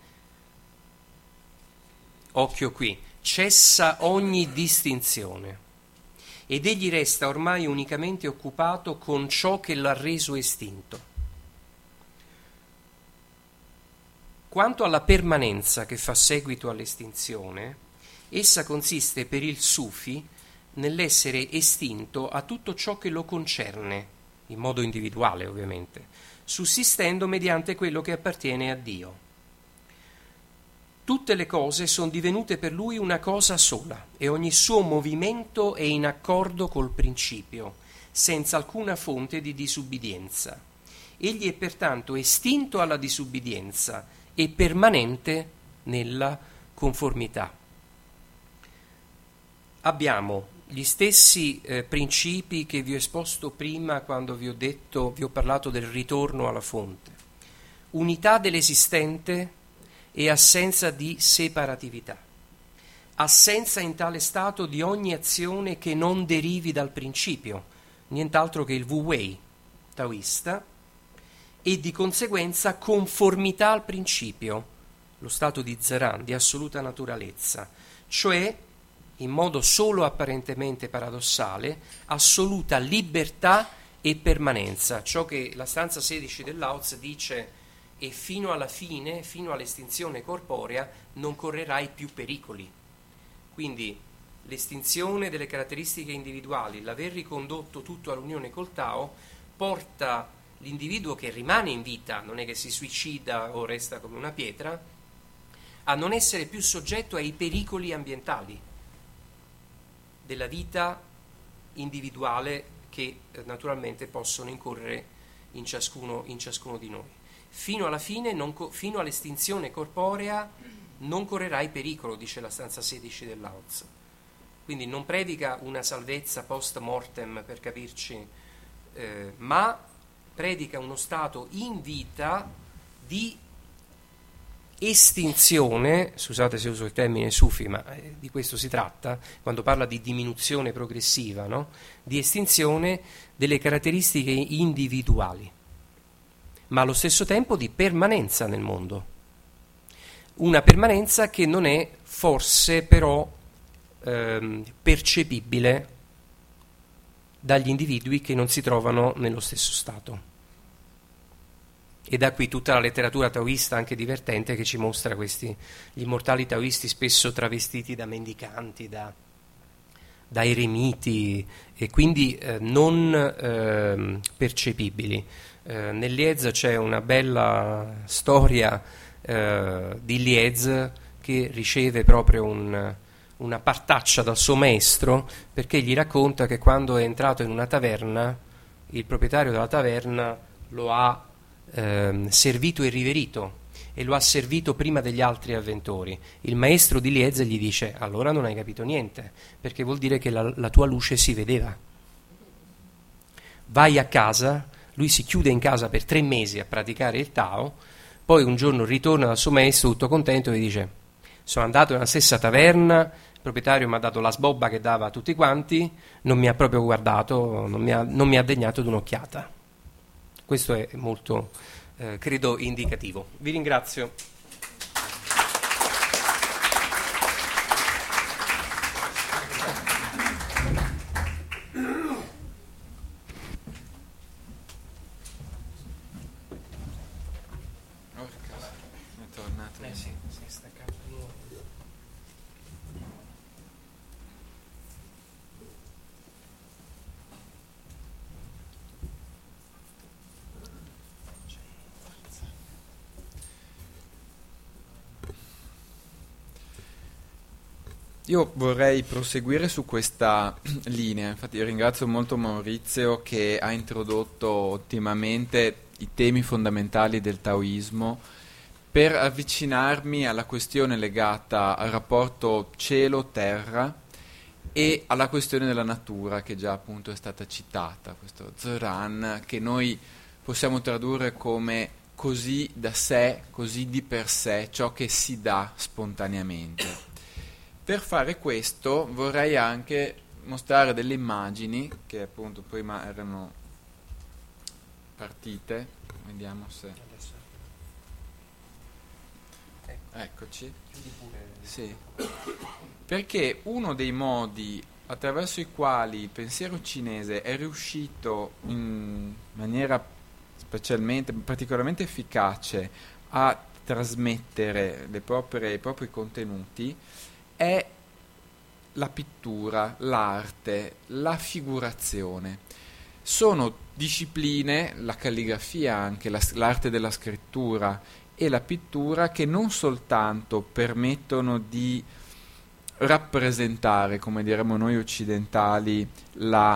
S2: occhio qui, cessa ogni distinzione ed egli resta ormai unicamente occupato con ciò che l'ha reso estinto. Quanto alla permanenza che fa seguito all'estinzione, essa consiste per il Sufi nell'essere estinto a tutto ciò che lo concerne, in modo individuale ovviamente, sussistendo mediante quello che appartiene a Dio. Tutte le cose sono divenute per lui una cosa sola e ogni suo movimento è in accordo col principio, senza alcuna fonte di disubbidienza. Egli è pertanto estinto alla disubbidienza e permanente nella conformità. Abbiamo gli stessi principi che vi ho esposto prima quando vi ho parlato del ritorno alla fonte. Unità dell'esistente e assenza di separatività. Assenza in tale stato di ogni azione che non derivi dal principio, nient'altro che il Wu-Wei taoista, e di conseguenza conformità al principio, lo stato di Zeran, di assoluta naturalezza, cioè, in modo solo apparentemente paradossale, assoluta libertà e permanenza, ciò che la stanza 16 del Lao Tzu dice: e fino alla fine, fino all'estinzione corporea, non correrai più pericoli. Quindi l'estinzione delle caratteristiche individuali, l'aver ricondotto tutto all'unione col Tao, porta l'individuo che rimane in vita, non è che si suicida o resta come una pietra, a non essere più soggetto ai pericoli ambientali della vita individuale che naturalmente possono incorrere in ciascuno di noi. Fino alla fine, fino all'estinzione corporea, non correrai pericolo, dice la stanza 16 del Lao Tzu. Quindi non predica una salvezza post mortem, per capirci, ma predica uno stato in vita di estinzione, scusate se uso il termine sufi, ma di questo si tratta, quando parla di diminuzione progressiva, no? Di estinzione delle caratteristiche individuali, ma allo stesso tempo di permanenza nel mondo. Una permanenza che non è forse però percepibile dagli individui che non si trovano nello stesso stato. E da qui tutta la letteratura taoista, anche divertente, che ci mostra gli immortali taoisti spesso travestiti da mendicanti, da eremiti, e quindi non percepibili. Nel Liez c'è una bella storia di Liez che riceve proprio una partaccia dal suo maestro, perché gli racconta che quando è entrato in una taverna, il proprietario della taverna lo ha servito e riverito, e lo ha servito prima degli altri avventori. Il maestro di Liez gli dice: allora non hai capito niente, perché vuol dire che la tua luce si vedeva. Vai a casa, lui si chiude in casa per 3 mesi a praticare il Tao, poi un giorno ritorna dal suo maestro tutto contento e dice: sono andato nella stessa taverna, il proprietario mi ha dato la sbobba che dava a tutti quanti, non mi ha proprio guardato, non mi ha degnato di un'occhiata. Questo è molto, credo, indicativo. Vi ringrazio.
S3: È tornato.
S2: Sì, si è staccato di nuovo.
S3: Io vorrei proseguire su questa linea, infatti io ringrazio molto Maurizio che ha introdotto ottimamente i temi fondamentali del taoismo per avvicinarmi alla questione legata al rapporto cielo-terra e alla questione della natura che già appunto è stata citata, questo Zeran che noi possiamo tradurre come così da sé, così di per sé, ciò che si dà spontaneamente. Per fare questo vorrei anche mostrare delle immagini che appunto prima erano partite, vediamo se... Eccoci. Sì. Perché uno dei modi attraverso i quali il pensiero cinese è riuscito in maniera particolarmente efficace a trasmettere i propri contenuti è la pittura, l'arte, la figurazione. Sono discipline, la calligrafia anche, l'arte della scrittura e la pittura, che non soltanto permettono di rappresentare, come diremmo noi occidentali, la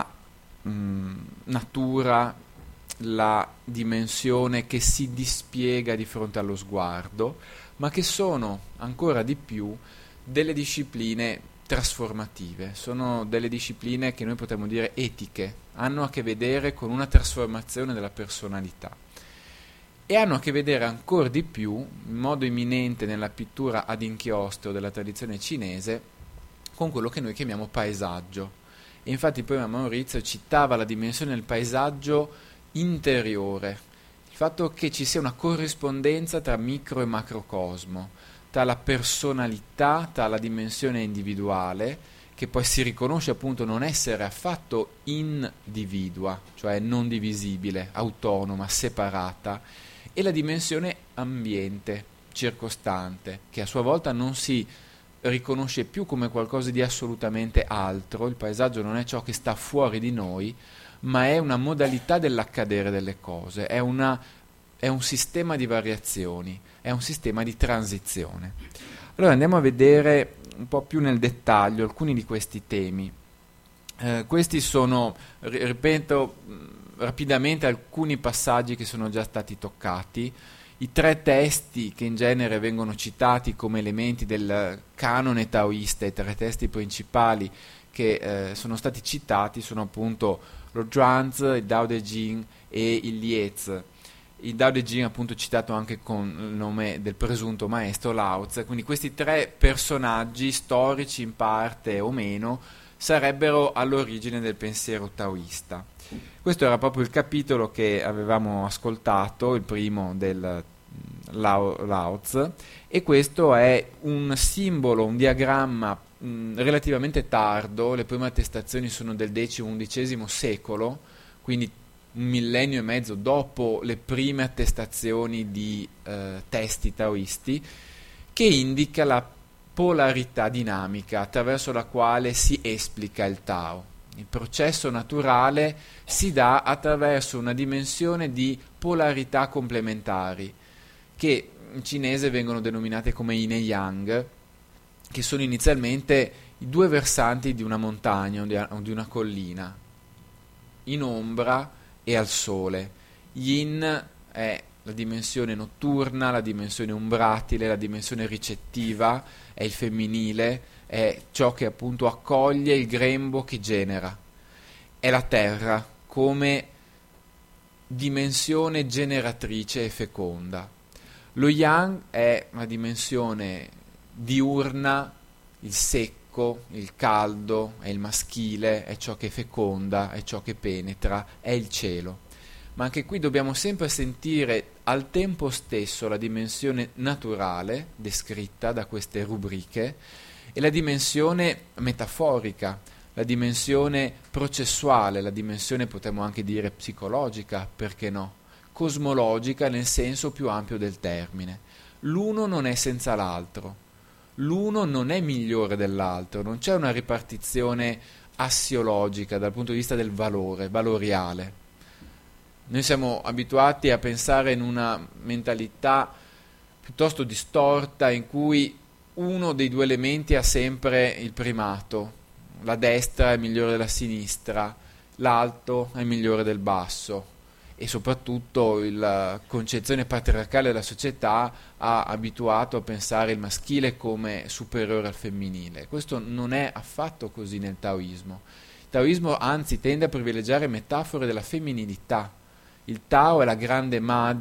S3: natura, la dimensione che si dispiega di fronte allo sguardo, ma che sono ancora di più delle discipline trasformative, sono delle discipline che noi potremmo dire etiche, hanno a che vedere con una trasformazione della personalità e hanno a che vedere ancora di più, in modo imminente nella pittura ad inchiostro della tradizione cinese, con quello che noi chiamiamo paesaggio. E infatti prima Maurizio citava la dimensione del paesaggio interiore, il fatto che ci sia una corrispondenza tra micro e macrocosmo, tra la personalità, tra la dimensione individuale, che poi si riconosce appunto non essere affatto individua, cioè non divisibile, autonoma, separata, e la dimensione ambiente, circostante, che a sua volta non si riconosce più come qualcosa di assolutamente altro. Il paesaggio non è ciò che sta fuori di noi, ma è una modalità dell'accadere delle cose, è un sistema di variazioni, è un sistema di transizione. Allora andiamo a vedere un po' più nel dettaglio alcuni di questi temi. Questi sono, ripeto rapidamente, alcuni passaggi che sono già stati toccati. I 3 testi che in genere vengono citati come elementi del canone taoista, i 3 testi principali che sono stati citati sono appunto lo Zhuangzi, il Dao De Jing e il Liezi. Il Dao De Jing appunto citato anche con il nome del presunto maestro Lao Tse. Quindi questi 3 personaggi storici in parte o meno sarebbero all'origine del pensiero taoista. Questo era proprio il capitolo che avevamo ascoltato, il primo del Lao Tse, e questo è un simbolo, un diagramma relativamente tardo. Le prime attestazioni sono del X-XI secolo, quindi 1 millennio e mezzo dopo le prime attestazioni di testi taoisti, che indica la polarità dinamica attraverso la quale si esplica il Tao. Il processo naturale si dà attraverso una dimensione di polarità complementari, che in cinese vengono denominate come yin e yang, che sono inizialmente i 2 versanti di una montagna o di una collina, in ombra e al sole. Yin è la dimensione notturna, la dimensione umbratile, la dimensione ricettiva, è il femminile, è ciò che appunto accoglie il grembo che genera. È la terra come dimensione generatrice e feconda. Lo yang è una dimensione diurna, il secco, il caldo, è il maschile, è ciò che feconda, è ciò che penetra, è il cielo. Ma anche qui dobbiamo sempre sentire al tempo stesso la dimensione naturale descritta da queste rubriche e la dimensione metaforica, la dimensione processuale, la dimensione potremmo anche dire psicologica, perché no? Cosmologica nel senso più ampio del termine. L'uno non è senza l'altro, l'uno non è migliore dell'altro, non c'è una ripartizione assiologica dal punto di vista del valore, valoriale. Noi siamo abituati a pensare in una mentalità piuttosto distorta in cui uno dei 2 elementi ha sempre il primato, la destra è migliore della sinistra, l'alto è migliore del basso, e soprattutto la concezione patriarcale della società ha abituato a pensare il maschile come superiore al femminile. Questo non è affatto così nel taoismo. Il taoismo anzi tende a privilegiare metafore della femminilità. Il Tao è la grande madre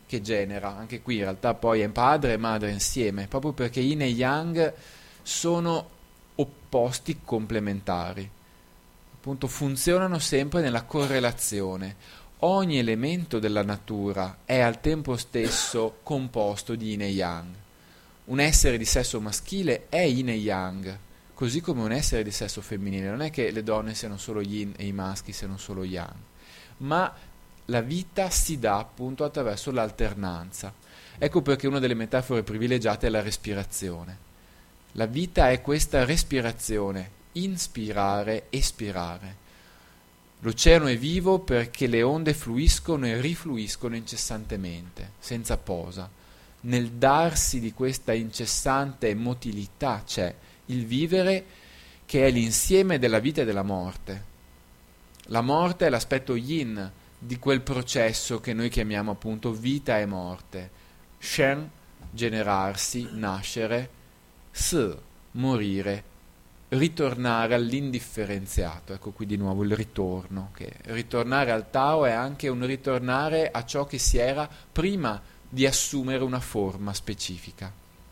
S3: che genera, anche qui in realtà poi è padre e madre insieme, proprio perché yin e yang sono opposti complementari, appunto funzionano sempre nella correlazione. Ogni elemento della natura è al tempo stesso composto di yin e yang. Un essere di sesso maschile è yin e yang, così come un essere di sesso femminile. Non è che le donne siano solo yin e i maschi siano solo yang, ma la vita si dà appunto attraverso l'alternanza. Ecco perché una delle metafore privilegiate è la respirazione. La vita è questa respirazione, inspirare, espirare. L'oceano è vivo perché le onde fluiscono e rifluiscono incessantemente, senza posa. Nel darsi di questa incessante motilità c'è il vivere, che è l'insieme della vita e della morte. La morte è l'aspetto yin di quel processo che noi chiamiamo appunto vita e morte. Shen, generarsi, nascere, S, morire, ritornare all'indifferenziato. Ecco qui di nuovo il ritorno, che ritornare al Tao è anche un ritornare a ciò che si era prima di assumere una forma specifica.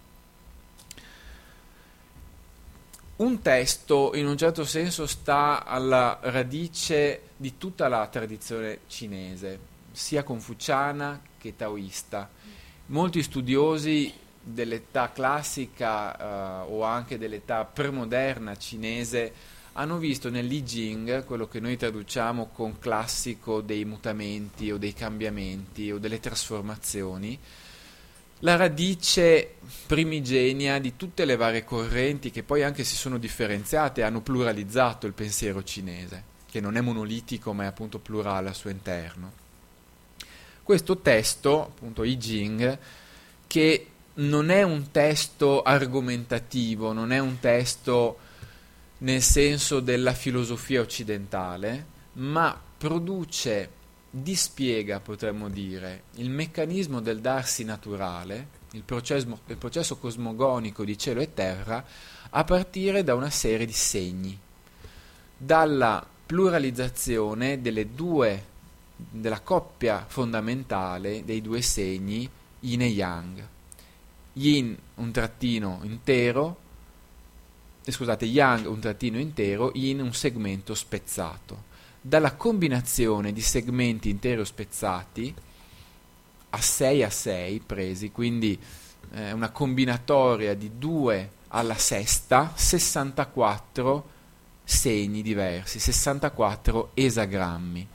S3: Un testo in un certo senso sta alla radice di tutta la tradizione cinese, sia confuciana che taoista. Molti studiosi dell'età classica o anche dell'età premoderna cinese hanno visto nell'I Ching, quello che noi traduciamo con classico dei mutamenti o dei cambiamenti o delle trasformazioni, la radice primigenia di tutte le varie correnti che poi anche si sono differenziate e hanno pluralizzato il pensiero cinese, che non è monolitico ma è appunto plurale al suo interno. Questo testo, appunto I Ching, che non è un testo argomentativo, non è un testo nel senso della filosofia occidentale, ma dispiega, potremmo dire, il meccanismo del darsi naturale, il processo cosmogonico di cielo e terra, a partire da una serie di segni, dalla pluralizzazione della coppia fondamentale dei due segni yin e yang. Yin un trattino intero, yang un trattino intero, yin un segmento spezzato. Dalla combinazione di segmenti intero spezzati a 6 presi, quindi una combinatoria di 2 alla sesta, 64 segni diversi, 64 esagrammi.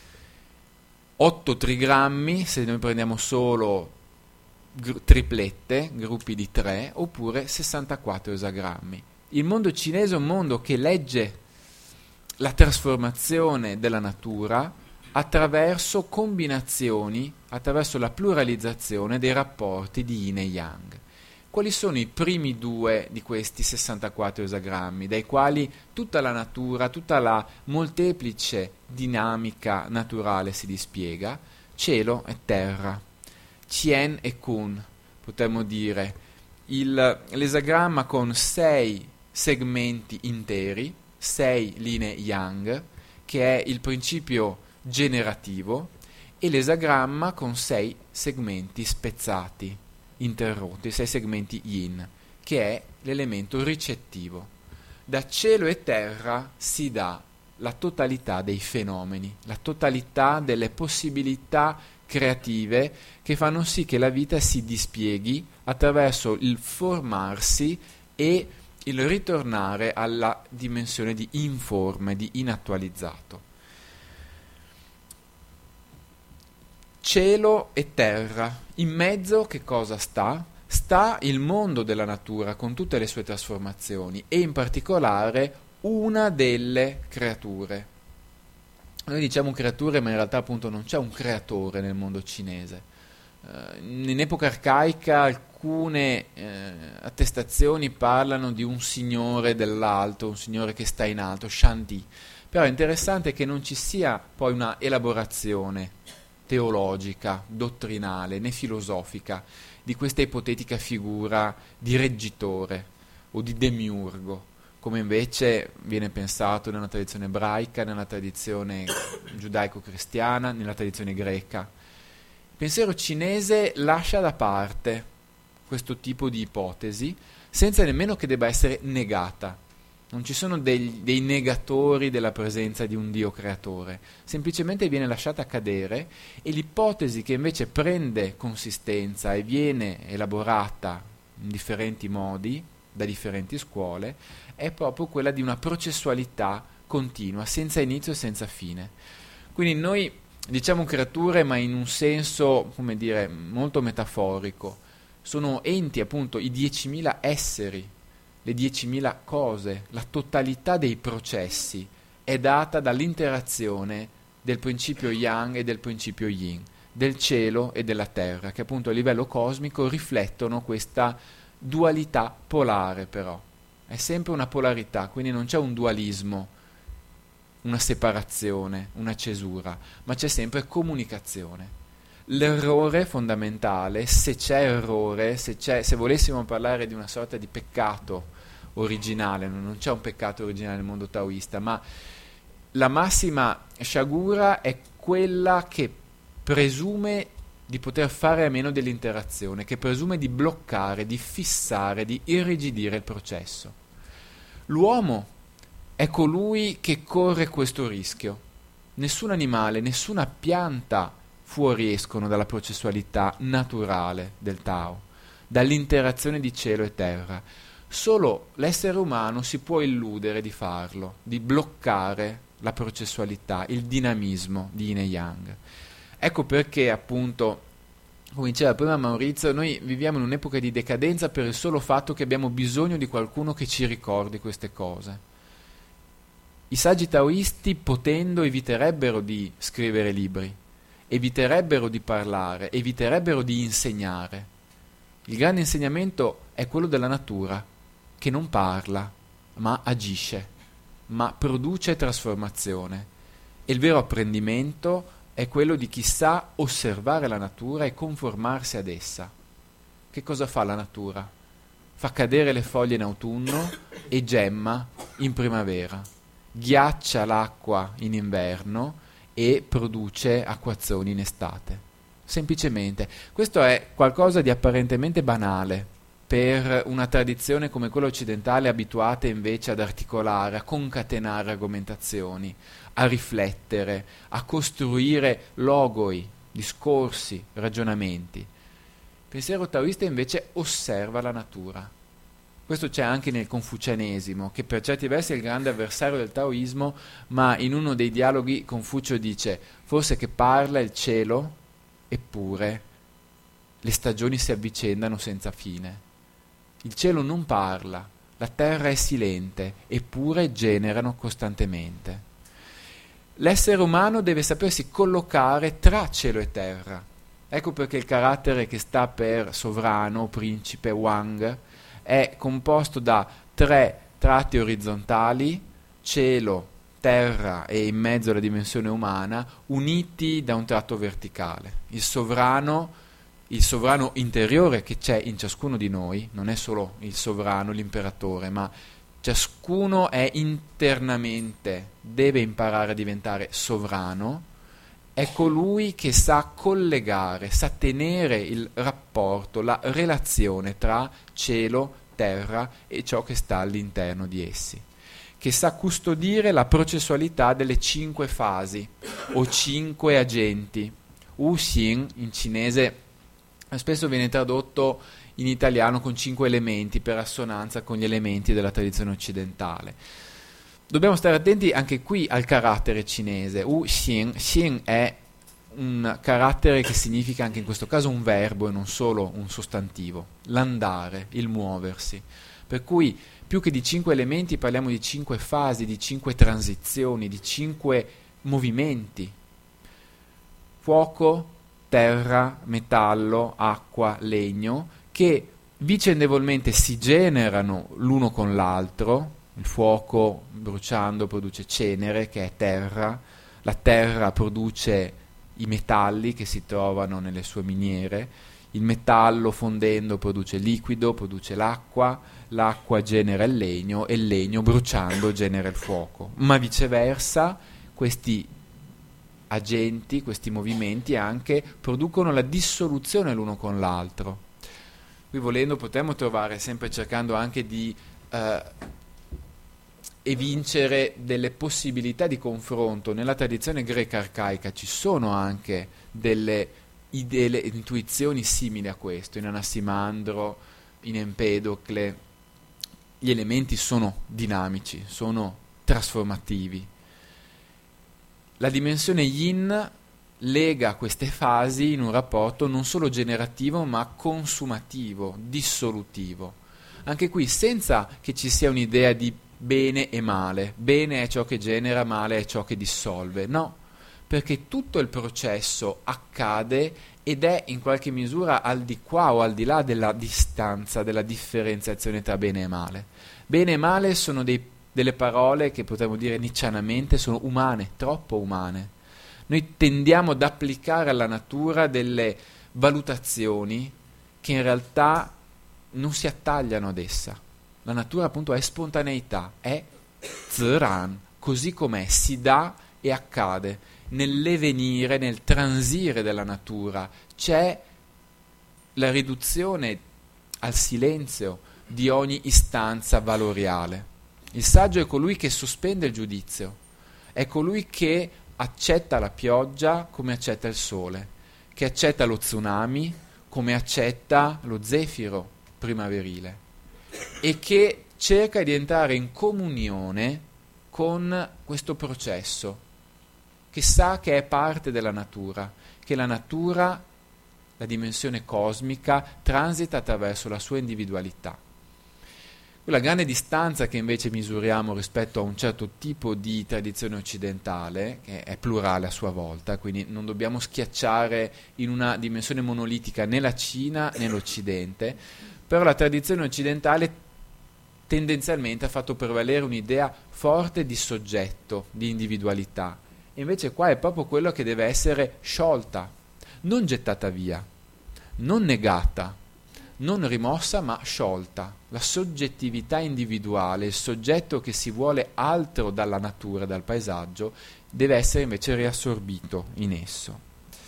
S3: 8 trigrammi se noi prendiamo solo triplette, gruppi di 3, oppure 64 esagrammi. Il mondo cinese è un mondo che legge la trasformazione della natura attraverso combinazioni, attraverso la pluralizzazione dei rapporti di yin e yang. Quali sono i primi 2 di questi 64 esagrammi, dai quali tutta la natura, tutta la molteplice dinamica naturale si dispiega? Cielo e terra, Qian e Kun, potremmo dire, l'esagramma con 6 segmenti interi, 6 linee yang, che è il principio generativo, e l'esagramma con 6 segmenti spezzati, interrotti, 6 segmenti yin, che è l'elemento ricettivo. Da cielo e terra si dà la totalità dei fenomeni, la totalità delle possibilità creative che fanno sì che la vita si dispieghi attraverso il formarsi e il ritornare alla dimensione di informe, di inattualizzato. Cielo e terra, in mezzo che cosa sta? Sta il mondo della natura con tutte le sue trasformazioni e in particolare una delle creature. Noi diciamo creature, ma in realtà appunto non c'è un creatore nel mondo cinese. In epoca arcaica alcune attestazioni parlano di un signore dell'alto, un signore che sta in alto, Shanti. Però è interessante che non ci sia poi una elaborazione teologica, dottrinale, né filosofica di questa ipotetica figura di reggitore o di demiurgo, come invece viene pensato nella tradizione ebraica, nella tradizione giudaico-cristiana, nella tradizione greca. pensiero cinese lascia da parte questo tipo di ipotesi senza nemmeno che debba essere negata. Non ci sono dei negatori della presenza di un Dio creatore, semplicemente viene lasciata cadere, e l'ipotesi che invece prende consistenza e viene elaborata in differenti modi, da differenti scuole, è proprio quella di una processualità continua, senza inizio e senza fine. Quindi noi diciamo creature, ma in un senso, come dire, molto metaforico. Sono enti, appunto, i 10.000 esseri, le 10.000 cose, la totalità dei processi è data dall'interazione del principio Yang e del principio Yin, del cielo e della terra, che appunto a livello cosmico riflettono questa dualità polare. Però è sempre una polarità, quindi non c'è un dualismo, una separazione, una cesura, ma c'è sempre comunicazione. L'errore fondamentale, se c'è errore, se volessimo parlare di una sorta di peccato originale, non c'è un peccato originale nel mondo taoista, ma la massima sciagura è quella che presume di poter fare a meno dell'interazione, che presume di bloccare, di fissare, di irrigidire il processo. L'uomo è colui che corre questo rischio. Nessun animale, nessuna pianta fuoriescono dalla processualità naturale del Tao, dall'interazione di cielo e terra. Solo l'essere umano si può illudere di farlo, di bloccare la processualità, il dinamismo di Yin e Yang. Ecco perché, appunto, come diceva prima Maurizio, noi viviamo in un'epoca di decadenza per il solo fatto che abbiamo bisogno di qualcuno che ci ricordi queste cose. I saggi taoisti, potendo, eviterebbero di scrivere libri, eviterebbero di parlare, eviterebbero di insegnare. Il grande insegnamento è quello della natura, che non parla, ma agisce, ma produce trasformazione. E il vero apprendimento è quello di chi sa osservare la natura e conformarsi ad essa. Che cosa fa la natura? Fa cadere le foglie in autunno e gemma in primavera, ghiaccia l'acqua in inverno e produce acquazzoni in estate. Semplicemente. Questo è qualcosa di apparentemente banale per una tradizione come quella occidentale, abituata invece ad articolare, a concatenare argomentazioni, a riflettere, a costruire logoi, discorsi, ragionamenti. Il pensiero taoista invece osserva la natura. Questo c'è anche nel confucianesimo, che per certi versi è il grande avversario del taoismo, ma in uno dei dialoghi Confucio dice: forse che parla il cielo, eppure le stagioni si avvicendano senza fine. Il cielo non parla, la terra è silente, eppure generano costantemente. L'essere umano deve sapersi collocare tra cielo e terra. Ecco perché il carattere che sta per sovrano, principe, Wang, è composto da 3 tratti orizzontali, cielo, terra e in mezzo la dimensione umana, uniti da un tratto verticale. Il sovrano interiore che c'è in ciascuno di noi, non è solo il sovrano, l'imperatore, ma ciascuno è internamente, deve imparare a diventare sovrano, è colui che sa collegare, sa tenere il rapporto, la relazione tra cielo, terra e ciò che sta all'interno di essi, che sa custodire la processualità delle 5 fasi o 5 agenti. Wu Xin in cinese spesso viene tradotto in italiano con 5 elementi per assonanza con gli elementi della tradizione occidentale. Dobbiamo stare attenti anche qui al carattere cinese. Wu Xin, Xin è un carattere che significa anche in questo caso un verbo e non solo un sostantivo, l'andare, il muoversi. Per cui più che di 5 elementi parliamo di 5 fasi, di 5 transizioni, di 5 movimenti. Fuoco, terra, metallo, acqua, legno, che vicendevolmente si generano l'uno con l'altro. Il fuoco bruciando produce cenere, che è terra, la terra produce i metalli che si trovano nelle sue miniere, il metallo fondendo produce liquido, produce l'acqua, l'acqua genera il legno e il legno bruciando genera il fuoco. Ma viceversa, questi agenti, questi movimenti anche producono la dissoluzione l'uno con l'altro. Qui volendo potremmo trovare, sempre cercando anche di evincere delle possibilità di confronto, nella tradizione greca arcaica ci sono anche delle idee, le intuizioni simili a questo, in Anassimandro, in Empedocle. Gli elementi sono dinamici, sono trasformativi. La dimensione yin lega queste fasi in un rapporto non solo generativo ma consumativo, dissolutivo. Anche qui senza che ci sia un'idea di bene e male. Bene è ciò che genera, male è ciò che dissolve. No, perché tutto il processo accade ed è in qualche misura al di qua o al di là della distanza, della differenziazione tra bene e male. Bene e male sono delle parole che potremmo dire niccianamente sono umane, troppo umane. Noi tendiamo ad applicare alla natura delle valutazioni che in realtà non si attagliano ad essa. La natura appunto è spontaneità, è ziran, così com'è, si dà e accade. Nell'evenire, nel transire della natura c'è la riduzione al silenzio di ogni istanza valoriale. Il saggio è colui che sospende il giudizio, è colui che accetta la pioggia come accetta il sole, che accetta lo tsunami come accetta lo zefiro primaverile e che cerca di entrare in comunione con questo processo, che sa che è parte della natura, che la natura, la dimensione cosmica, transita attraverso la sua individualità. La grande distanza che invece misuriamo rispetto a un certo tipo di tradizione occidentale, che è plurale a sua volta, quindi non dobbiamo schiacciare in una dimensione monolitica né la Cina né l'Occidente, però la tradizione occidentale tendenzialmente ha fatto prevalere un'idea forte di soggetto, di individualità, e invece qua è proprio quello che deve essere sciolta, non gettata via, non negata, non rimossa ma sciolta. La soggettività individuale, il soggetto che si vuole altro dalla natura, dal paesaggio, deve essere invece riassorbito in esso.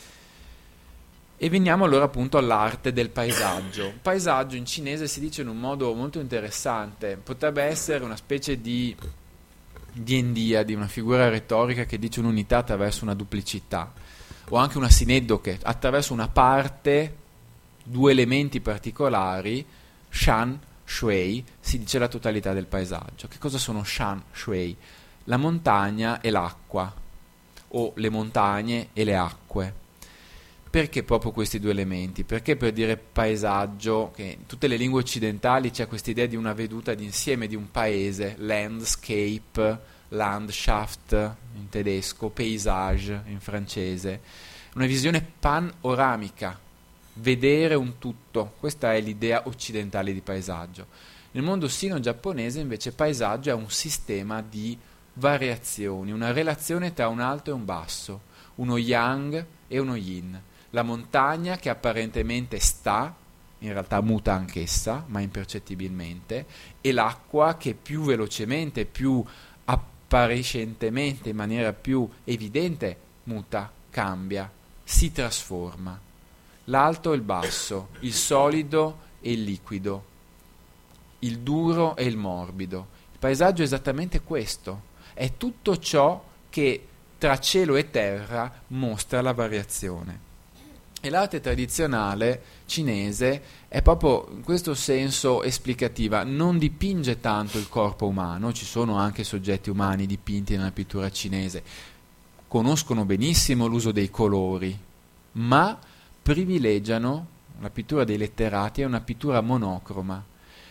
S3: E veniamo allora appunto all'arte del paesaggio. Paesaggio in cinese si dice in un modo molto interessante, potrebbe essere una specie di endia, di una figura retorica che dice un'unità attraverso una duplicità, o anche una sineddoche, attraverso una parte, due elementi particolari, shan, shui, si dice la totalità del paesaggio. Che cosa sono shan, shui? La montagna e l'acqua, o le montagne e le acque. Perché proprio questi due elementi? Perché per dire paesaggio, che in tutte le lingue occidentali c'è questa idea di una veduta d'insieme di un paese, landscape, Landschaft in tedesco, paysage in francese, una visione panoramica, vedere un tutto, questa è l'idea occidentale di paesaggio. Nel mondo sino-giapponese invece paesaggio è un sistema di variazioni, una relazione tra un alto e un basso, uno yang e uno yin. La montagna che apparentemente sta, in realtà muta anch'essa, ma impercettibilmente, e l'acqua che più velocemente, più apparentemente, in maniera più evidente, muta, cambia, si trasforma. L'alto e il basso, il solido e il liquido, il duro e il morbido. Il paesaggio è esattamente questo, è tutto ciò che tra cielo e terra mostra la variazione. E l'arte tradizionale cinese è proprio in questo senso esplicativa, non dipinge tanto il corpo umano, ci sono anche soggetti umani dipinti nella pittura cinese, conoscono benissimo l'uso dei colori, ma privilegiano, la pittura dei letterati è una pittura monocroma.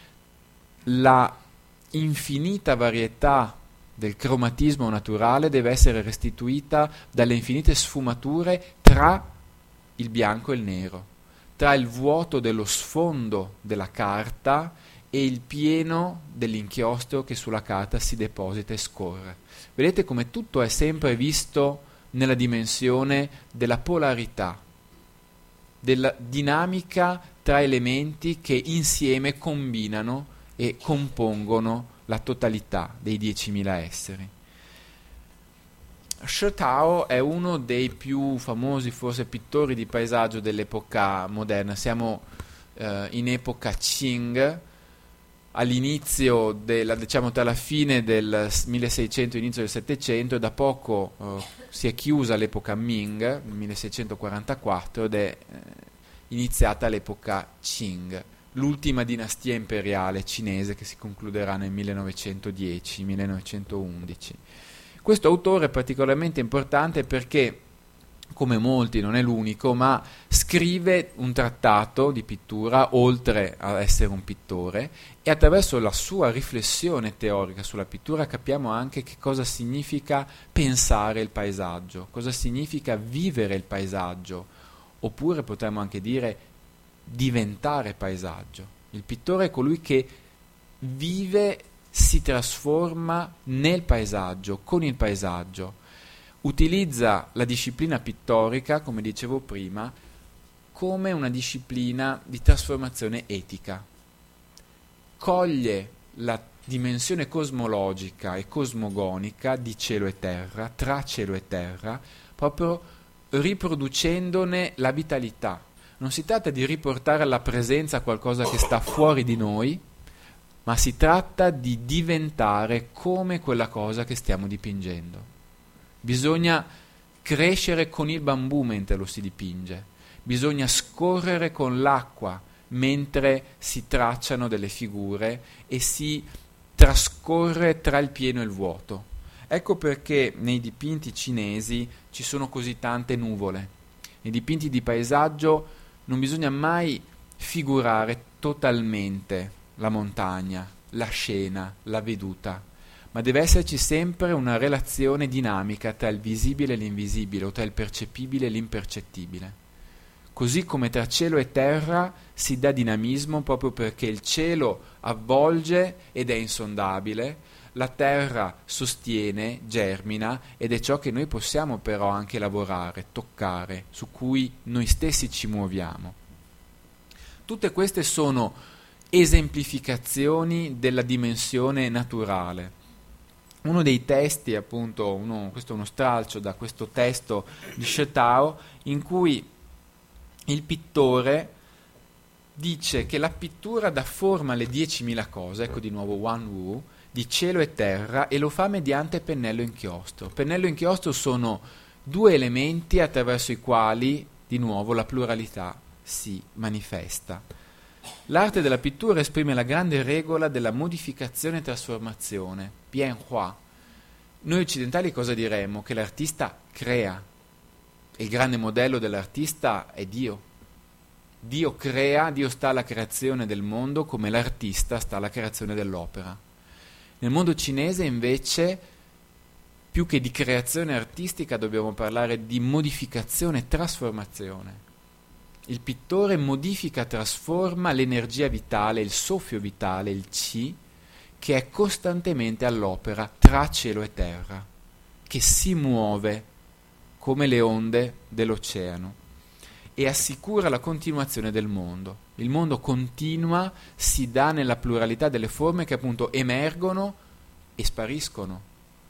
S3: La infinita varietà del cromatismo naturale deve essere restituita dalle infinite sfumature tra il bianco e il nero, tra il vuoto dello sfondo della carta e il pieno dell'inchiostro che sulla carta si deposita e scorre. Vedete come tutto è sempre visto nella dimensione della polarità, della dinamica tra elementi che insieme combinano e compongono la totalità dei 10.000 esseri. Shi Tao è uno dei più famosi forse pittori di paesaggio dell'epoca moderna. Siamo in epoca Qing, all'inizio diciamo tra la fine del 1600 e inizio del 700, e da poco si è chiusa l'epoca Ming, nel 1644, ed è iniziata l'epoca Qing, l'ultima dinastia imperiale cinese che si concluderà nel 1910-1911. Questo autore è particolarmente importante perché, come molti, non è l'unico, ma scrive un trattato di pittura oltre a essere un pittore, e attraverso la sua riflessione teorica sulla pittura capiamo anche che cosa significa pensare il paesaggio, cosa significa vivere il paesaggio, oppure potremmo anche dire diventare paesaggio. Il pittore è colui che vive, si trasforma nel paesaggio, con il paesaggio. Utilizza la disciplina pittorica, come dicevo prima, come una disciplina di trasformazione etica. Coglie la dimensione cosmologica e cosmogonica di cielo e terra, tra cielo e terra, proprio riproducendone la vitalità. Non si tratta di riportare alla presenza qualcosa che sta fuori di noi, ma si tratta di diventare come quella cosa che stiamo dipingendo. Bisogna crescere con il bambù mentre lo si dipinge, bisogna scorrere con l'acqua mentre si tracciano delle figure e si trascorre tra il pieno e il vuoto. Ecco perché nei dipinti cinesi ci sono così tante nuvole. Nei dipinti di paesaggio non bisogna mai figurare totalmente la montagna, la scena, la veduta, ma deve esserci sempre una relazione dinamica tra il visibile e l'invisibile, o tra il percepibile e l'impercettibile. Così come tra cielo e terra si dà dinamismo proprio perché il cielo avvolge ed è insondabile, la terra sostiene, germina, ed è ciò che noi possiamo però anche lavorare, toccare, su cui noi stessi ci muoviamo. Tutte queste sono esemplificazioni della dimensione naturale. Uno dei testi, appunto, questo è uno stralcio da questo testo di Shi Tao, in cui il pittore dice che la pittura dà forma alle 10.000 cose, ecco di nuovo Wan Wu, di cielo e terra, e lo fa mediante pennello e inchiostro. Pennello e inchiostro sono due elementi attraverso i quali, di nuovo, la pluralità si manifesta. L'arte della pittura esprime la grande regola della modificazione e trasformazione, Bianhua. Noi occidentali cosa diremmo? Che l'artista crea. Il grande modello dell'artista è Dio. Dio crea, Dio sta alla creazione del mondo come l'artista sta alla creazione dell'opera. Nel mondo cinese invece, più che di creazione artistica, dobbiamo parlare di modificazione e trasformazione. Il pittore modifica, trasforma l'energia vitale, il soffio vitale, il Qi, che è costantemente all'opera tra cielo e terra, che si muove come le onde dell'oceano e assicura la continuazione del mondo. Il mondo continua, si dà nella pluralità delle forme che appunto emergono e spariscono.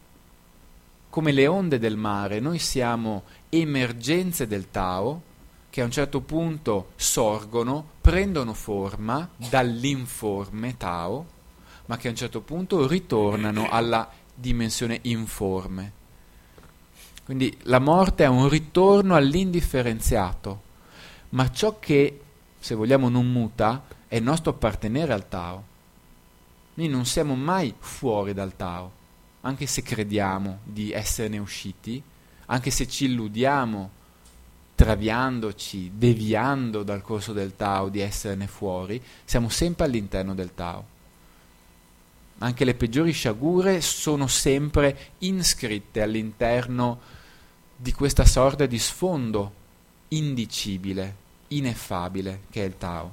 S3: Come le onde del mare, noi siamo emergenze del Tao, che a un certo punto sorgono, prendono forma dall'informe Tao, ma che a un certo punto ritornano alla dimensione informe. Quindi la morte è un ritorno all'indifferenziato, ma ciò che, se vogliamo, non muta è il nostro appartenere al Tao. Noi non siamo mai fuori dal Tao, anche se crediamo di esserne usciti, anche se ci illudiamo, traviandoci, deviando dal corso del Tao, di esserne fuori, siamo sempre all'interno del Tao. Anche le peggiori sciagure sono sempre iscritte all'interno di questa sorta di sfondo indicibile, ineffabile, che è il Tao.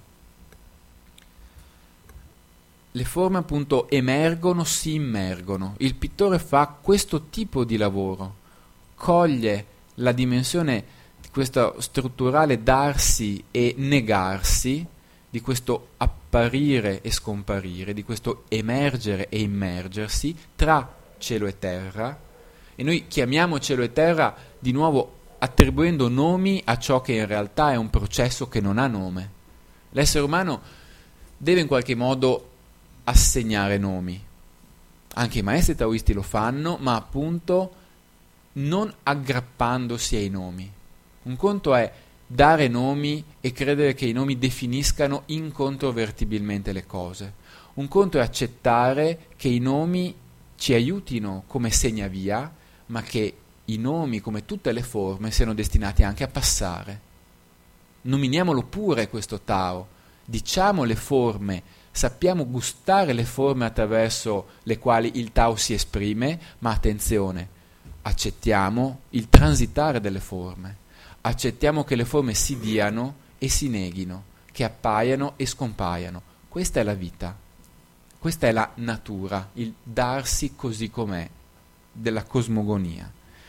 S3: Le forme appunto emergono, si immergono. Il pittore fa questo tipo di lavoro, coglie la dimensione di questo strutturale darsi e negarsi, di questo apparire e scomparire, di questo emergere e immergersi tra cielo e terra, E noi chiamiamo cielo e terra di nuovo attribuendo nomi a ciò che in realtà è un processo che non ha nome. L'essere umano deve in qualche modo assegnare nomi. Anche i maestri taoisti lo fanno, ma appunto non aggrappandosi ai nomi. Un conto è dare nomi e credere che i nomi definiscano incontrovertibilmente le cose. Un conto è accettare che i nomi ci aiutino come segnavia, ma che i nomi, come tutte le forme, siano destinati anche a passare. Nominiamolo pure questo Tao, diciamo le forme, sappiamo gustare le forme attraverso le quali il Tao si esprime, ma attenzione, accettiamo il transitare delle forme, accettiamo che le forme si diano e si neghino, che appaiano e scompaiano. Questa è la vita, questa è la natura, il darsi così com'è della cosmogonia.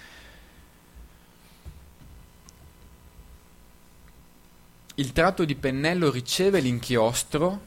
S3: Il tratto di pennello riceve l'inchiostro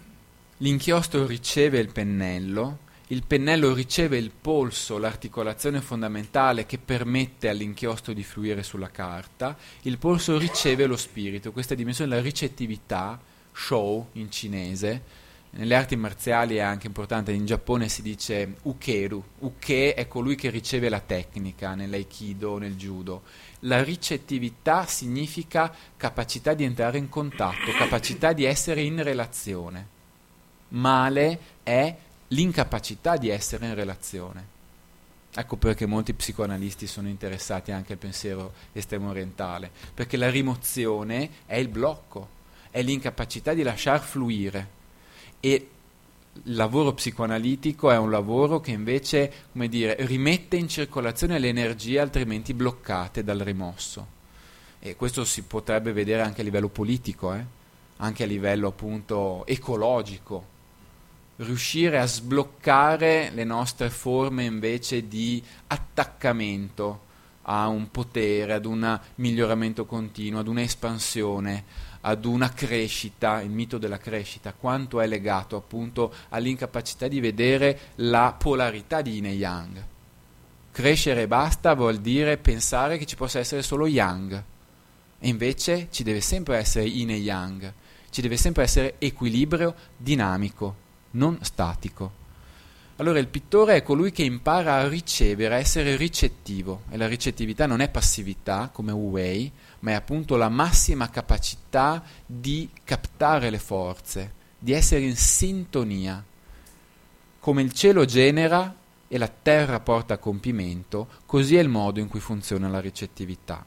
S3: riceve il pennello riceve il polso, l'articolazione fondamentale che permette all'inchiostro di fluire sulla carta, il polso riceve lo spirito, questa dimensione della ricettività, shou in cinese, nelle arti marziali è anche importante, in Giappone si dice ukeru, uke è colui che riceve la tecnica, nell'aikido, nel judo. La ricettività significa capacità di entrare in contatto, capacità di essere in relazione. Male è l'incapacità di essere in relazione. Ecco perché molti psicoanalisti sono interessati anche al pensiero estremo orientale, perché la rimozione è il blocco, è l'incapacità di lasciar fluire. E il lavoro psicoanalitico è un lavoro che invece, come dire, rimette in circolazione le energie altrimenti bloccate dal rimosso. E questo si potrebbe vedere anche a livello politico, anche a livello appunto ecologico. Riuscire a sbloccare le nostre forme invece di attaccamento a un potere, ad un miglioramento continuo, ad un'espansione, ad una crescita, il mito della crescita, quanto è legato appunto all'incapacità di vedere la polarità di Yin e Yang. Crescere e basta vuol dire pensare che ci possa essere solo Yang, e invece ci deve sempre essere Yin e Yang, ci deve sempre essere equilibrio dinamico, non statico. Allora il pittore è colui che impara a ricevere, a essere ricettivo, e la ricettività non è passività come Wu Wei, ma è appunto la massima capacità di captare le forze, di essere in sintonia. Come il cielo genera e la terra porta a compimento, così è il modo in cui funziona la ricettività.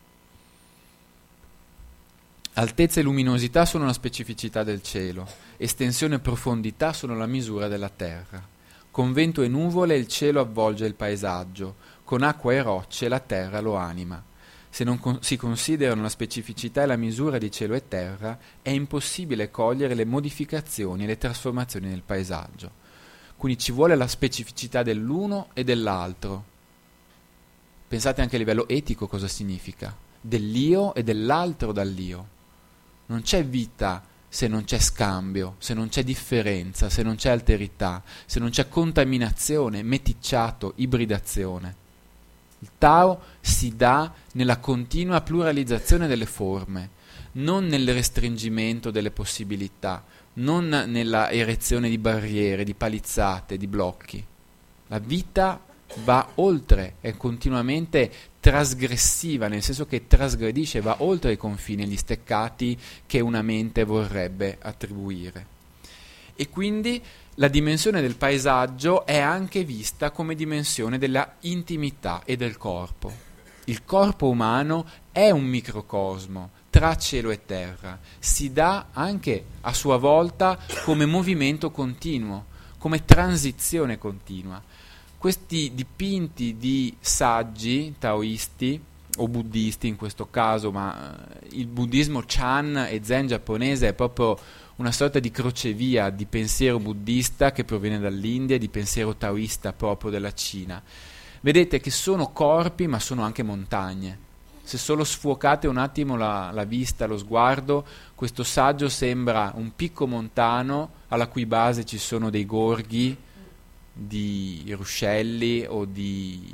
S3: Altezza e luminosità sono la specificità del cielo, estensione e profondità sono la misura della terra. Con vento e nuvole il cielo avvolge il paesaggio, con acqua e rocce la terra lo anima. Se non si considerano la specificità e la misura di cielo e terra, è impossibile cogliere le modificazioni e le trasformazioni del paesaggio. Quindi ci vuole la specificità dell'uno e dell'altro. Pensate anche a livello etico cosa significa, dell'io e dell'altro dall'io. Non c'è vita se non c'è scambio, se non c'è differenza, se non c'è alterità, se non c'è contaminazione, meticciato, ibridazione. Il Tao si dà nella continua pluralizzazione delle forme, non nel restringimento delle possibilità, non nella erezione di barriere, di palizzate, di blocchi. La vita va oltre, è continuamente trasgressiva, nel senso che trasgredisce, va oltre i confini e gli steccati che una mente vorrebbe attribuire. E quindi la dimensione del paesaggio è anche vista come dimensione della intimità e del corpo. Il corpo umano è un microcosmo tra cielo e terra, si dà anche a sua volta come movimento continuo, come transizione continua. Questi dipinti di saggi taoisti o buddisti in questo caso, ma il buddismo Chan e Zen giapponese è proprio una sorta di crocevia di pensiero buddista che proviene dall'India e di pensiero taoista proprio della Cina. Vedete che sono corpi ma sono anche montagne. Se solo sfuocate un attimo la vista, lo sguardo, questo saggio sembra un picco montano alla cui base ci sono dei gorghi di ruscelli o di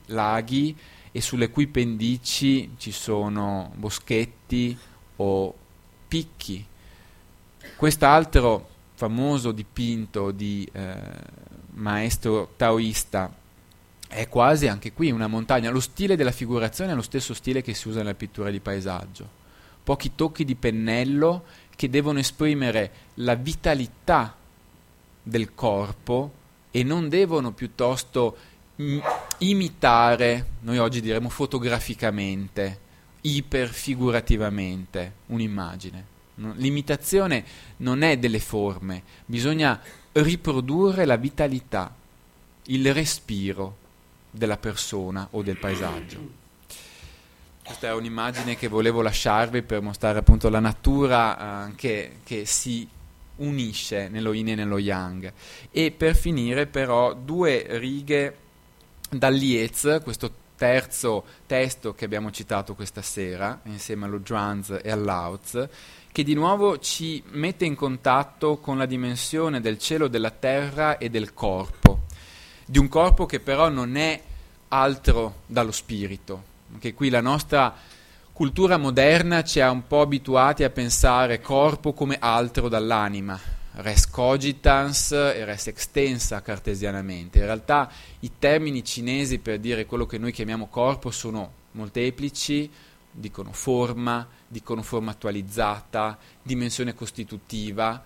S3: laghi e sulle cui pendici ci sono boschetti o picchi. Quest'altro famoso dipinto di maestro taoista è quasi anche qui una montagna. Lo stile della figurazione è lo stesso stile che si usa nella pittura di paesaggio. Pochi tocchi di pennello che devono esprimere la vitalità del corpo e non devono piuttosto imitare, noi oggi diremo fotograficamente, iperfigurativamente, un'immagine. L'imitazione non è delle forme, bisogna riprodurre la vitalità, il respiro della persona o del paesaggio. Questa è un'immagine che volevo lasciarvi per mostrare appunto la natura che si unisce nello yin e nello yang. E per finire però 2 righe dal Liez, questo terzo testo che abbiamo citato questa sera insieme allo Zhuangzi e all'Laozi, che di nuovo ci mette in contatto con la dimensione del cielo, della terra e del corpo, di un corpo che però non è altro dallo spirito. Anche qui la nostra cultura moderna ci ha un po' abituati a pensare corpo come altro dall'anima, res cogitans e res extensa cartesianamente. In realtà i termini cinesi per dire quello che noi chiamiamo corpo sono molteplici, dicono forma, dicono forma attualizzata, dimensione costitutiva.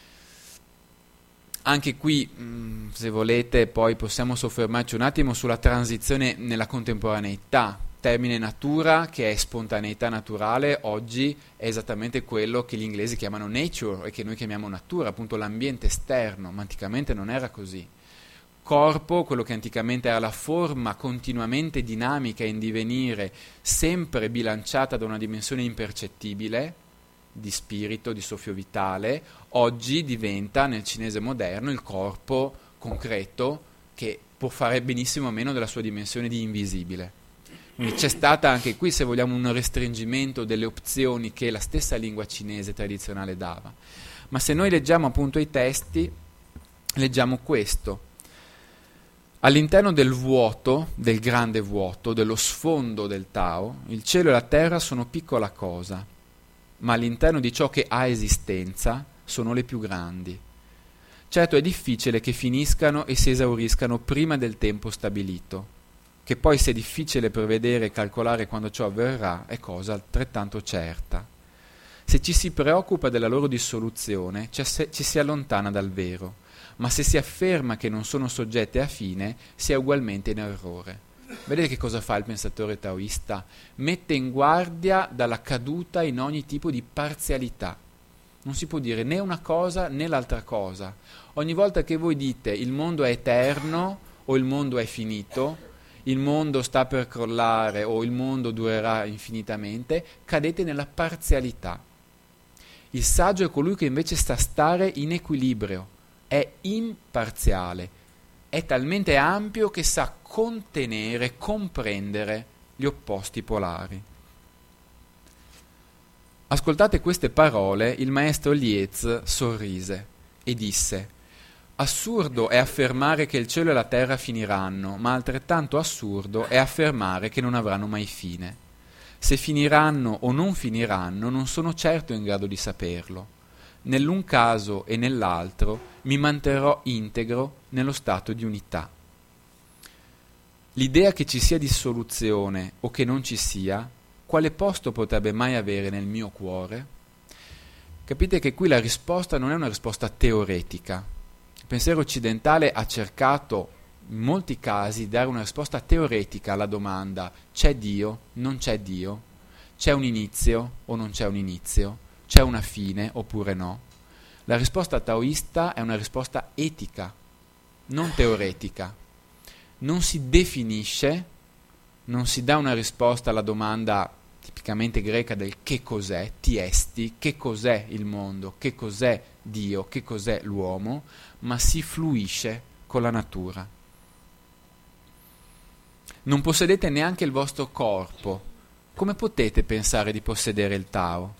S3: Anche qui, se volete, poi possiamo soffermarci un attimo sulla transizione nella contemporaneità. Termine natura, che è spontaneità naturale, oggi è esattamente quello che gli inglesi chiamano nature e che noi chiamiamo natura, appunto l'ambiente esterno, ma anticamente non era così. Corpo, quello che anticamente era la forma continuamente dinamica e in divenire, sempre bilanciata da una dimensione impercettibile, di spirito, di soffio vitale, oggi diventa nel cinese moderno il corpo concreto che può fare benissimo a meno della sua dimensione di invisibile. Quindi c'è stata anche qui, se vogliamo, un restringimento delle opzioni che la stessa lingua cinese tradizionale dava. Ma se noi leggiamo appunto i testi, leggiamo questo. All'interno del vuoto, del grande vuoto, dello sfondo del Tao, il cielo e la terra sono piccola cosa, ma all'interno di ciò che ha esistenza sono le più grandi. Certo è difficile che finiscano e si esauriscano prima del tempo stabilito, che poi sia difficile prevedere e calcolare quando ciò avverrà è cosa altrettanto certa. Se ci si preoccupa della loro dissoluzione, ci si allontana dal vero, ma se si afferma che non sono soggette a fine, si è ugualmente in errore. Vedete che cosa fa il pensatore taoista? Mette in guardia dalla caduta in ogni tipo di parzialità. Non si può dire né una cosa né l'altra cosa. Ogni volta che voi dite il mondo è eterno o il mondo è finito, il mondo sta per crollare o il mondo durerà infinitamente, cadete nella parzialità. Il saggio è colui che invece sa stare in equilibrio, è imparziale, è talmente ampio che sa contenere, comprendere gli opposti polari. Ascoltate queste parole, il maestro Liez sorrise e disse: assurdo è affermare che il cielo e la terra finiranno, ma altrettanto assurdo è affermare che non avranno mai fine. Se finiranno o non finiranno, non sono certo in grado di saperlo. Nell'un caso e nell'altro mi manterrò integro nello stato di unità. L'idea che ci sia dissoluzione o che non ci sia, quale posto potrebbe mai avere nel mio cuore? Capite che qui la risposta non è una risposta teoretica. Il pensiero occidentale ha cercato in molti casi di dare una risposta teoretica alla domanda: c'è Dio? Non c'è Dio? C'è un inizio o non c'è un inizio? C'è una fine oppure no? La risposta taoista è una risposta etica, non teoretica. Non si definisce, non si dà una risposta alla domanda tipicamente greca del che cos'è, tiesti, che cos'è il mondo, che cos'è Dio, che cos'è l'uomo, ma si fluisce con la natura. Non possedete neanche il vostro corpo. Come potete pensare di possedere il Tao?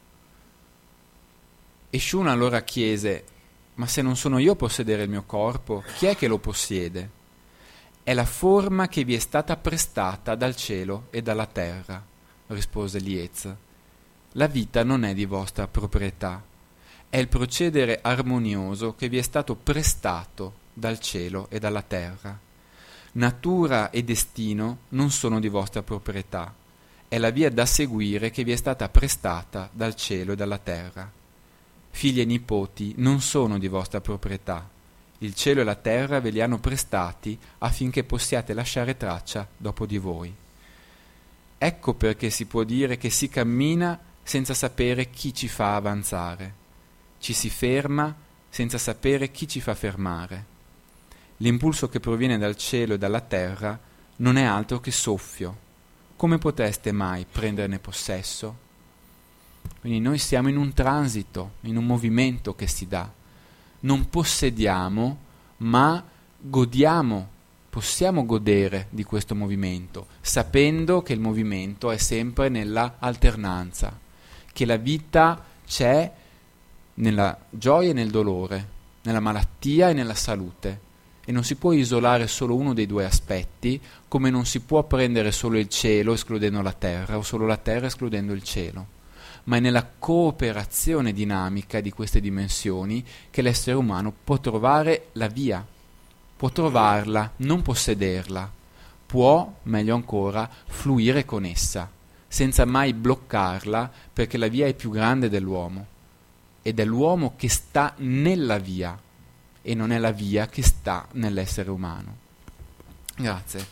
S3: E Shun allora chiese: ma se non sono io a possedere il mio corpo, chi è che lo possiede? È la forma che vi è stata prestata dal cielo e dalla terra, rispose Liez. La vita non è di vostra proprietà, è il procedere armonioso che vi è stato prestato dal cielo e dalla terra. Natura e destino non sono di vostra proprietà, è la via da seguire che vi è stata prestata dal cielo e dalla terra. Figli e nipoti non sono di vostra proprietà, il cielo e la terra ve li hanno prestati affinché possiate lasciare traccia dopo di voi. Ecco perché si può dire che si cammina senza sapere chi ci fa avanzare, ci si ferma senza sapere chi ci fa fermare. L'impulso che proviene dal cielo e dalla terra non è altro che soffio. Come poteste mai prenderne possesso? Quindi noi siamo in un transito, in un movimento che si dà. Non possediamo, ma godiamo, possiamo godere di questo movimento, sapendo che il movimento è sempre nella alternanza, che la vita c'è nella gioia e nel dolore, nella malattia e nella salute, e non si può isolare solo uno dei due aspetti, come non si può prendere solo il cielo escludendo la terra o solo la terra escludendo il cielo, ma è nella cooperazione dinamica di queste dimensioni che l'essere umano può trovare la via, può trovarla, non possederla, può, meglio ancora, fluire con essa, senza mai bloccarla, perché la via è più grande dell'uomo, ed è l'uomo che sta nella via, e non è la via che sta nell'essere umano. Grazie.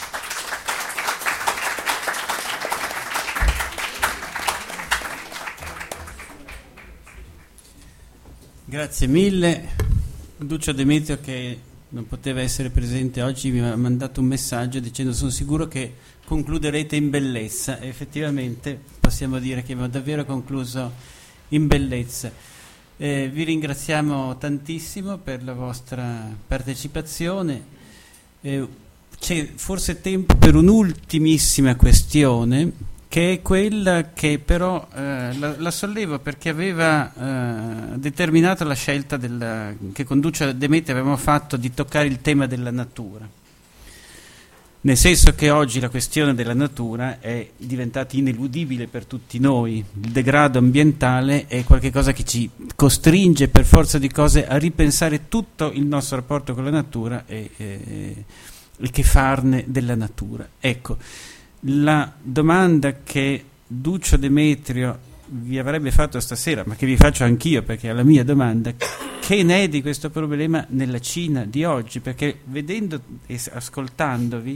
S1: Grazie mille. Duccio Demetrio, che non poteva essere presente oggi, mi ha mandato un messaggio dicendo: sono sicuro che concluderete in bellezza, e effettivamente possiamo dire che abbiamo davvero concluso in bellezza. Vi ringraziamo tantissimo per la vostra partecipazione. C'è forse tempo per un'ultimissima questione, che è quella che però la sollevo perché aveva determinato la scelta che con Duccio Demetrio avevamo fatto di toccare il tema della natura. Nel senso che oggi la questione della natura è diventata ineludibile per tutti noi. Il degrado ambientale è qualcosa che ci costringe per forza di cose a ripensare tutto il nostro rapporto con la natura e che farne della natura. Ecco, la domanda che Duccio Demetrio vi avrebbe fatto stasera, ma che vi faccio anch'io perché è la mia domanda: che ne è di questo problema nella Cina di oggi? Perché vedendo e ascoltandovi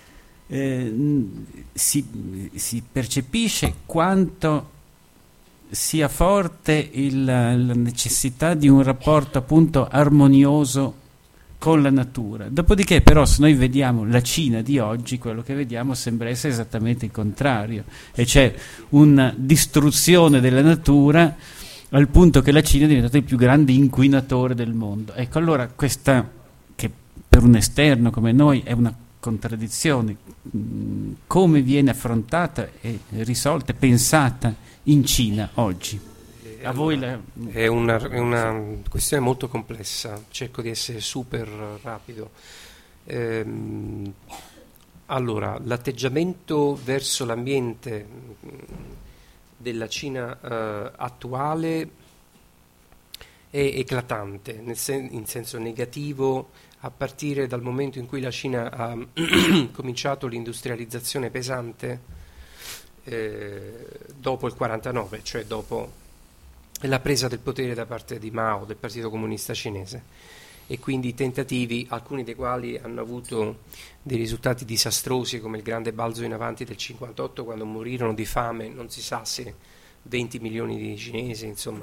S1: si percepisce quanto sia forte la necessità di un rapporto appunto armonioso con la natura. Dopodiché però, se noi vediamo la Cina di oggi, quello che vediamo sembra essere esattamente il contrario, e c'è una distruzione della natura al punto che la Cina è diventata il più grande inquinatore del mondo. Ecco, allora questa, che per un esterno come noi è una contraddizione, come viene affrontata e risolta e pensata in Cina oggi? A voi
S2: è una questione molto complessa, cerco di essere super rapido. Allora, l'atteggiamento verso l'ambiente della Cina attuale è eclatante, in senso negativo, a partire dal momento in cui la Cina ha cominciato l'industrializzazione pesante dopo il 49, cioè dopo la presa del potere da parte di Mao, del Partito Comunista Cinese, e quindi i tentativi, alcuni dei quali hanno avuto dei risultati disastrosi, come il grande balzo in avanti del 58, quando morirono di fame, non si sa se 20 milioni di cinesi, insomma,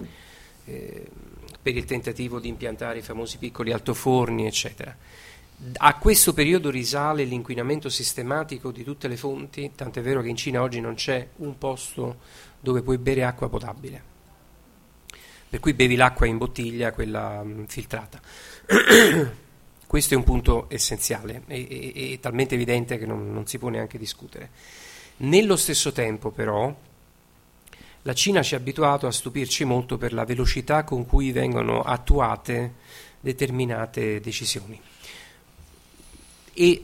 S2: per il tentativo di impiantare i famosi piccoli altoforni, eccetera. A questo periodo risale l'inquinamento sistematico di tutte le fonti, tant'è vero che in Cina oggi non c'è un posto dove puoi bere acqua potabile, per cui bevi l'acqua in bottiglia, quella filtrata. Questo è un punto essenziale e talmente evidente che non si può neanche discutere. Nello stesso tempo, però, la Cina ci ha abituato a stupirci molto per la velocità con cui vengono attuate determinate decisioni. E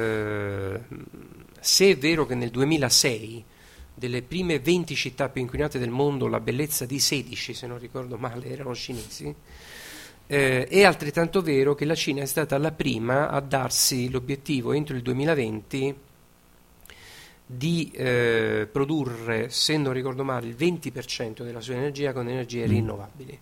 S2: se è vero che nel 2006 delle prime 20 città più inquinate del mondo la bellezza di 16, se non ricordo male, erano cinesi, è altrettanto vero che la Cina è stata la prima a darsi l'obiettivo entro il 2020 di produrre, se non ricordo male, il 20% della sua energia con energie rinnovabili.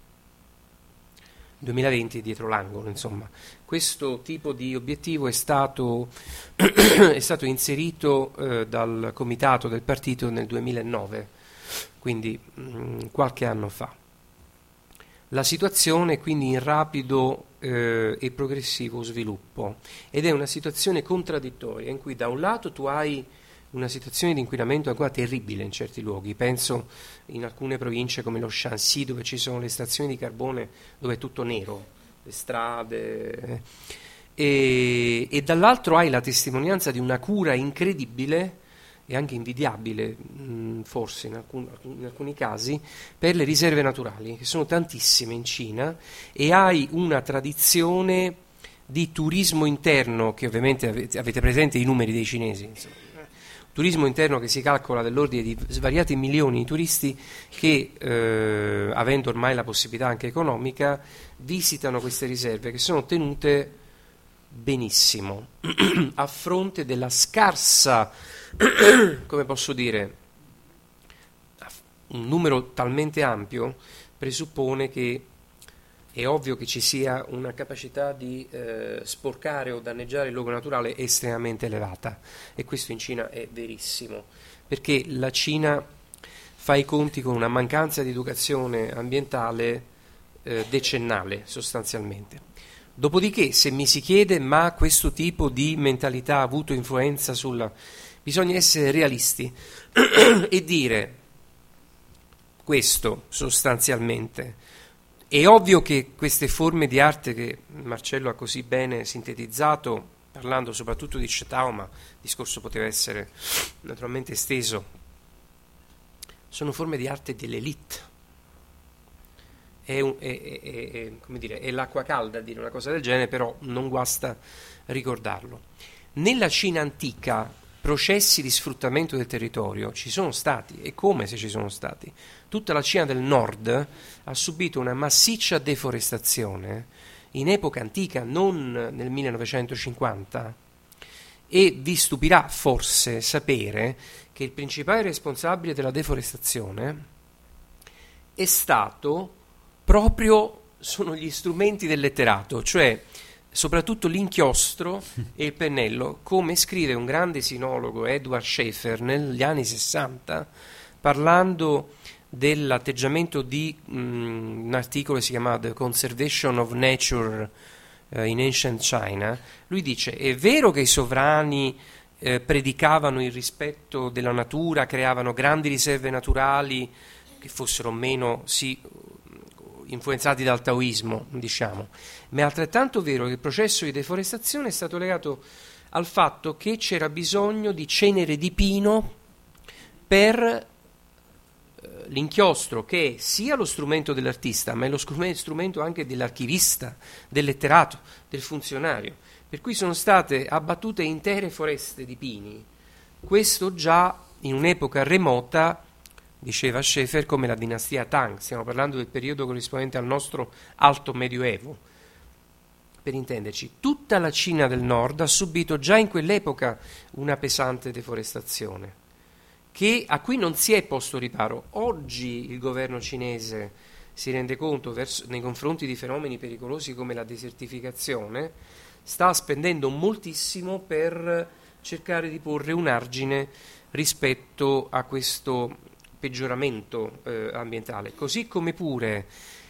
S2: 2020 dietro l'angolo, insomma. Questo tipo di obiettivo è stato inserito dal comitato del partito nel 2009, quindi qualche anno fa. La situazione è quindi in rapido e progressivo sviluppo, ed è una situazione contraddittoria in cui da un lato tu hai una situazione di inquinamento ancora terribile in certi luoghi, penso in alcune province come lo Shanxi, dove ci sono le stazioni di carbone dove è tutto nero, le strade, e dall'altro hai la testimonianza di una cura incredibile e anche invidiabile, forse in alcuni casi, per le riserve naturali, che sono tantissime in Cina, e hai una tradizione di turismo interno, che ovviamente avete presente i numeri dei cinesi, insomma. Turismo interno che si calcola dell'ordine di svariati milioni di turisti che, avendo ormai la possibilità anche economica, visitano queste riserve, che sono tenute benissimo, a fronte della scarsa, come posso dire, un numero talmente ampio presuppone che è ovvio che ci sia una capacità di sporcare o danneggiare il luogo naturale estremamente elevata, e questo in Cina è verissimo, perché la Cina fa i conti con una mancanza di educazione ambientale decennale sostanzialmente. Dopodiché, se mi si chiede ma questo tipo di mentalità ha avuto influenza sulla... bisogna essere realisti e dire questo sostanzialmente. È ovvio che queste forme di arte che Marcello ha così bene sintetizzato, parlando soprattutto di Chetao, ma il discorso poteva essere naturalmente esteso, sono forme di arte dell'elite. Come dire, è l'acqua calda dire una cosa del genere, però non guasta ricordarlo. Nella Cina antica processi di sfruttamento del territorio ci sono stati, e come se ci sono stati. Tutta la Cina del Nord ha subito una massiccia deforestazione in epoca antica, non nel 1950, e vi stupirà forse sapere che il principale responsabile della deforestazione è stato sono gli strumenti del letterato, cioè soprattutto l'inchiostro e il pennello, come scrive un grande sinologo, Edward Schaeffer, negli anni 60, parlando dell'atteggiamento di un articolo che si chiama The Conservation of Nature in Ancient China. Lui dice: è vero che i sovrani predicavano il rispetto della natura, creavano grandi riserve naturali che fossero meno influenzati dal taoismo, diciamo, ma è altrettanto vero che il processo di deforestazione è stato legato al fatto che c'era bisogno di cenere di pino per l'inchiostro, che è sia lo strumento dell'artista, ma è lo strumento anche dell'archivista, del letterato, del funzionario, per cui sono state abbattute intere foreste di pini. Questo già in un'epoca remota, diceva Schaeffer, come la dinastia Tang. Stiamo parlando del periodo corrispondente al nostro alto medioevo. Per intenderci, tutta la Cina del Nord ha subito già in quell'epoca una pesante deforestazione, a cui non si è posto riparo. Oggi il governo cinese si rende conto nei confronti di fenomeni pericolosi come la desertificazione, sta spendendo moltissimo per cercare di porre un argine rispetto a questo peggioramento ambientale, così come pure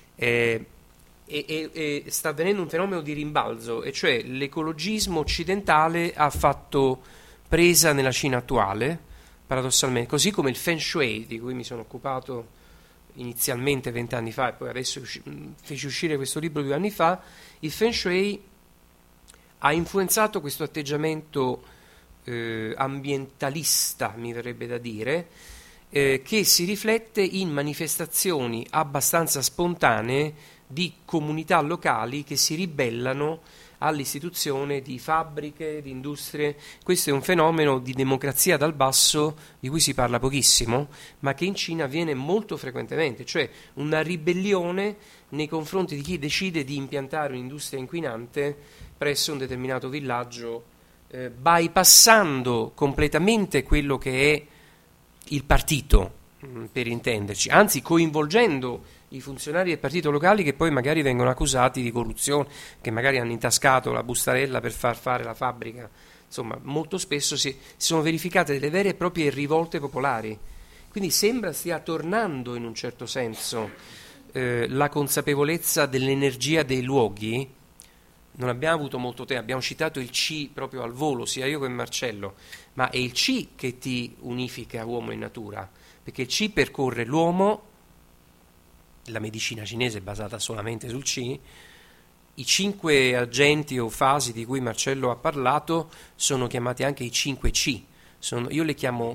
S2: sta avvenendo un fenomeno di rimbalzo, e cioè l'ecologismo occidentale ha fatto presa nella Cina attuale, paradossalmente, così come il Feng Shui, di cui mi sono occupato inizialmente 20 anni fa e poi adesso feci uscire questo libro 2 anni fa. Il Feng Shui ha influenzato questo atteggiamento ambientalista, mi verrebbe da dire, che si riflette in manifestazioni abbastanza spontanee di comunità locali che si ribellano all'istituzione di fabbriche, di industrie. Questo è un fenomeno di democrazia dal basso di cui si parla pochissimo, ma che in Cina avviene molto frequentemente, cioè una ribellione nei confronti di chi decide di impiantare un'industria inquinante presso un determinato villaggio, bypassando completamente quello che è il partito, per intenderci, anzi coinvolgendo i funzionari del partito locali, che poi magari vengono accusati di corruzione, che magari hanno intascato la bustarella per far fare la fabbrica. Insomma, molto spesso si sono verificate delle vere e proprie rivolte popolari. Quindi sembra stia tornando in un certo senso la consapevolezza dell'energia dei luoghi. Non abbiamo avuto molto tempo, abbiamo citato il Qi proprio al volo, sia io che Marcello, ma è il Qi che ti unifica uomo e natura, perché il Qi percorre l'uomo. La medicina cinese è basata solamente sul Qi. I 5 agenti o fasi di cui Marcello ha parlato sono chiamati anche i 5 Qi. Io le chiamo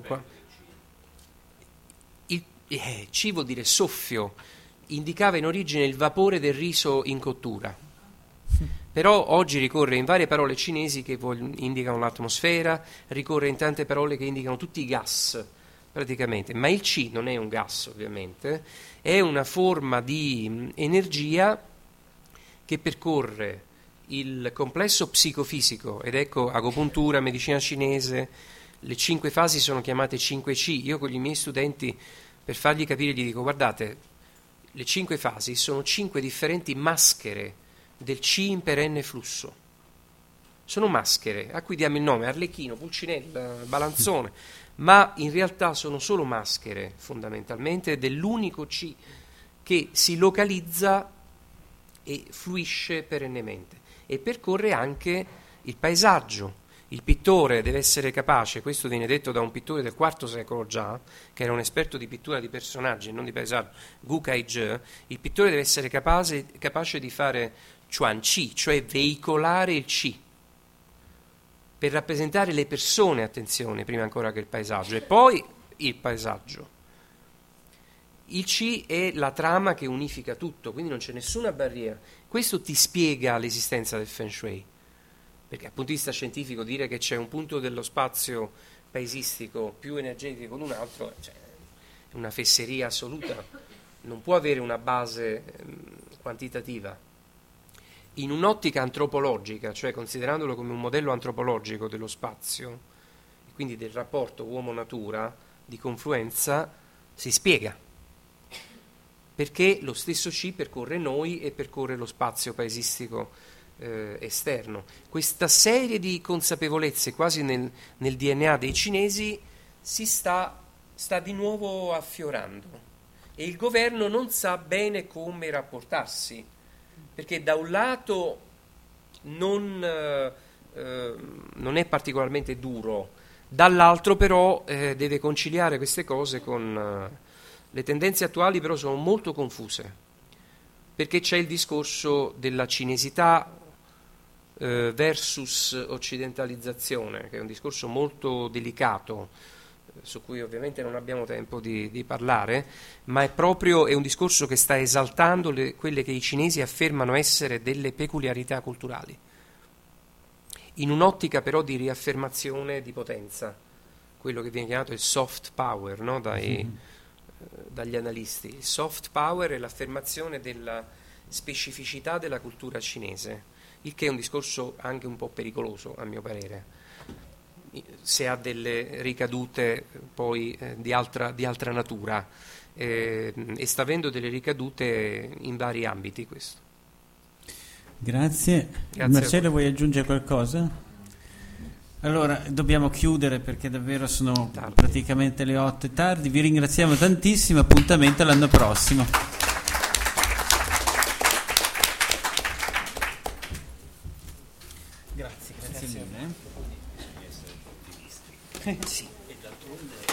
S2: Qi vuol dire soffio, indicava in origine il vapore del riso in cottura. Però oggi ricorre in varie parole cinesi che indicano l'atmosfera, ricorre in tante parole che indicano tutti i gas, praticamente. Ma il Qi non è un gas, ovviamente, è una forma di energia che percorre il complesso psicofisico, ed ecco agopuntura, medicina cinese, le 5 fasi sono chiamate 5 Qi. Io con i miei studenti, per fargli capire, gli dico: guardate, le 5 fasi sono 5 differenti maschere del Qi in perenne flusso. Sono maschere a cui diamo il nome Arlecchino, Pulcinella, Balanzone, ma in realtà sono solo maschere fondamentalmente dell'unico Qi che si localizza e fluisce perennemente e percorre anche il paesaggio. Il pittore deve essere capace, questo viene detto da un pittore del IV secolo già, che era un esperto di pittura di personaggi e non di paesaggio, Gu Kai-je. Il pittore deve essere capace di fare Chuan Qi, cioè veicolare il Qi, per rappresentare le persone, attenzione, prima ancora che il paesaggio, e poi il paesaggio. Il Qi è la trama che unifica tutto, quindi non c'è nessuna barriera. Questo ti spiega l'esistenza del Feng Shui, perché dal punto di vista scientifico dire che c'è un punto dello spazio paesistico più energetico di un altro è una fesseria assoluta, non può avere una base quantitativa. In un'ottica antropologica, cioè considerandolo come un modello antropologico dello spazio, e quindi del rapporto uomo-natura, di confluenza, si spiega perché lo stesso Qi percorre noi e percorre lo spazio paesistico esterno. Questa serie di consapevolezze quasi nel DNA dei cinesi si sta di nuovo affiorando, e il governo non sa bene come rapportarsi, perché da un lato non è particolarmente duro, dall'altro però deve conciliare queste cose con le tendenze attuali, però sono molto confuse, perché c'è il discorso della cinesità versus occidentalizzazione, che è un discorso molto delicato, su cui ovviamente non abbiamo tempo di parlare, ma è un discorso che sta esaltando quelle che i cinesi affermano essere delle peculiarità culturali, in un'ottica però di riaffermazione di potenza, quello che viene chiamato il soft power, no? Dagli analisti. Il soft power è l'affermazione della specificità della cultura cinese, il che è un discorso anche un po' pericoloso, a mio parere, se ha delle ricadute poi di altra natura, e sta avendo delle ricadute in vari ambiti questo.
S1: Grazie. Marcello, vuoi aggiungere qualcosa? Allora, dobbiamo chiudere perché davvero sono praticamente le 8 e tardi. Vi ringraziamo tantissimo, appuntamento l'anno prossimo. Grazie mille. Sì.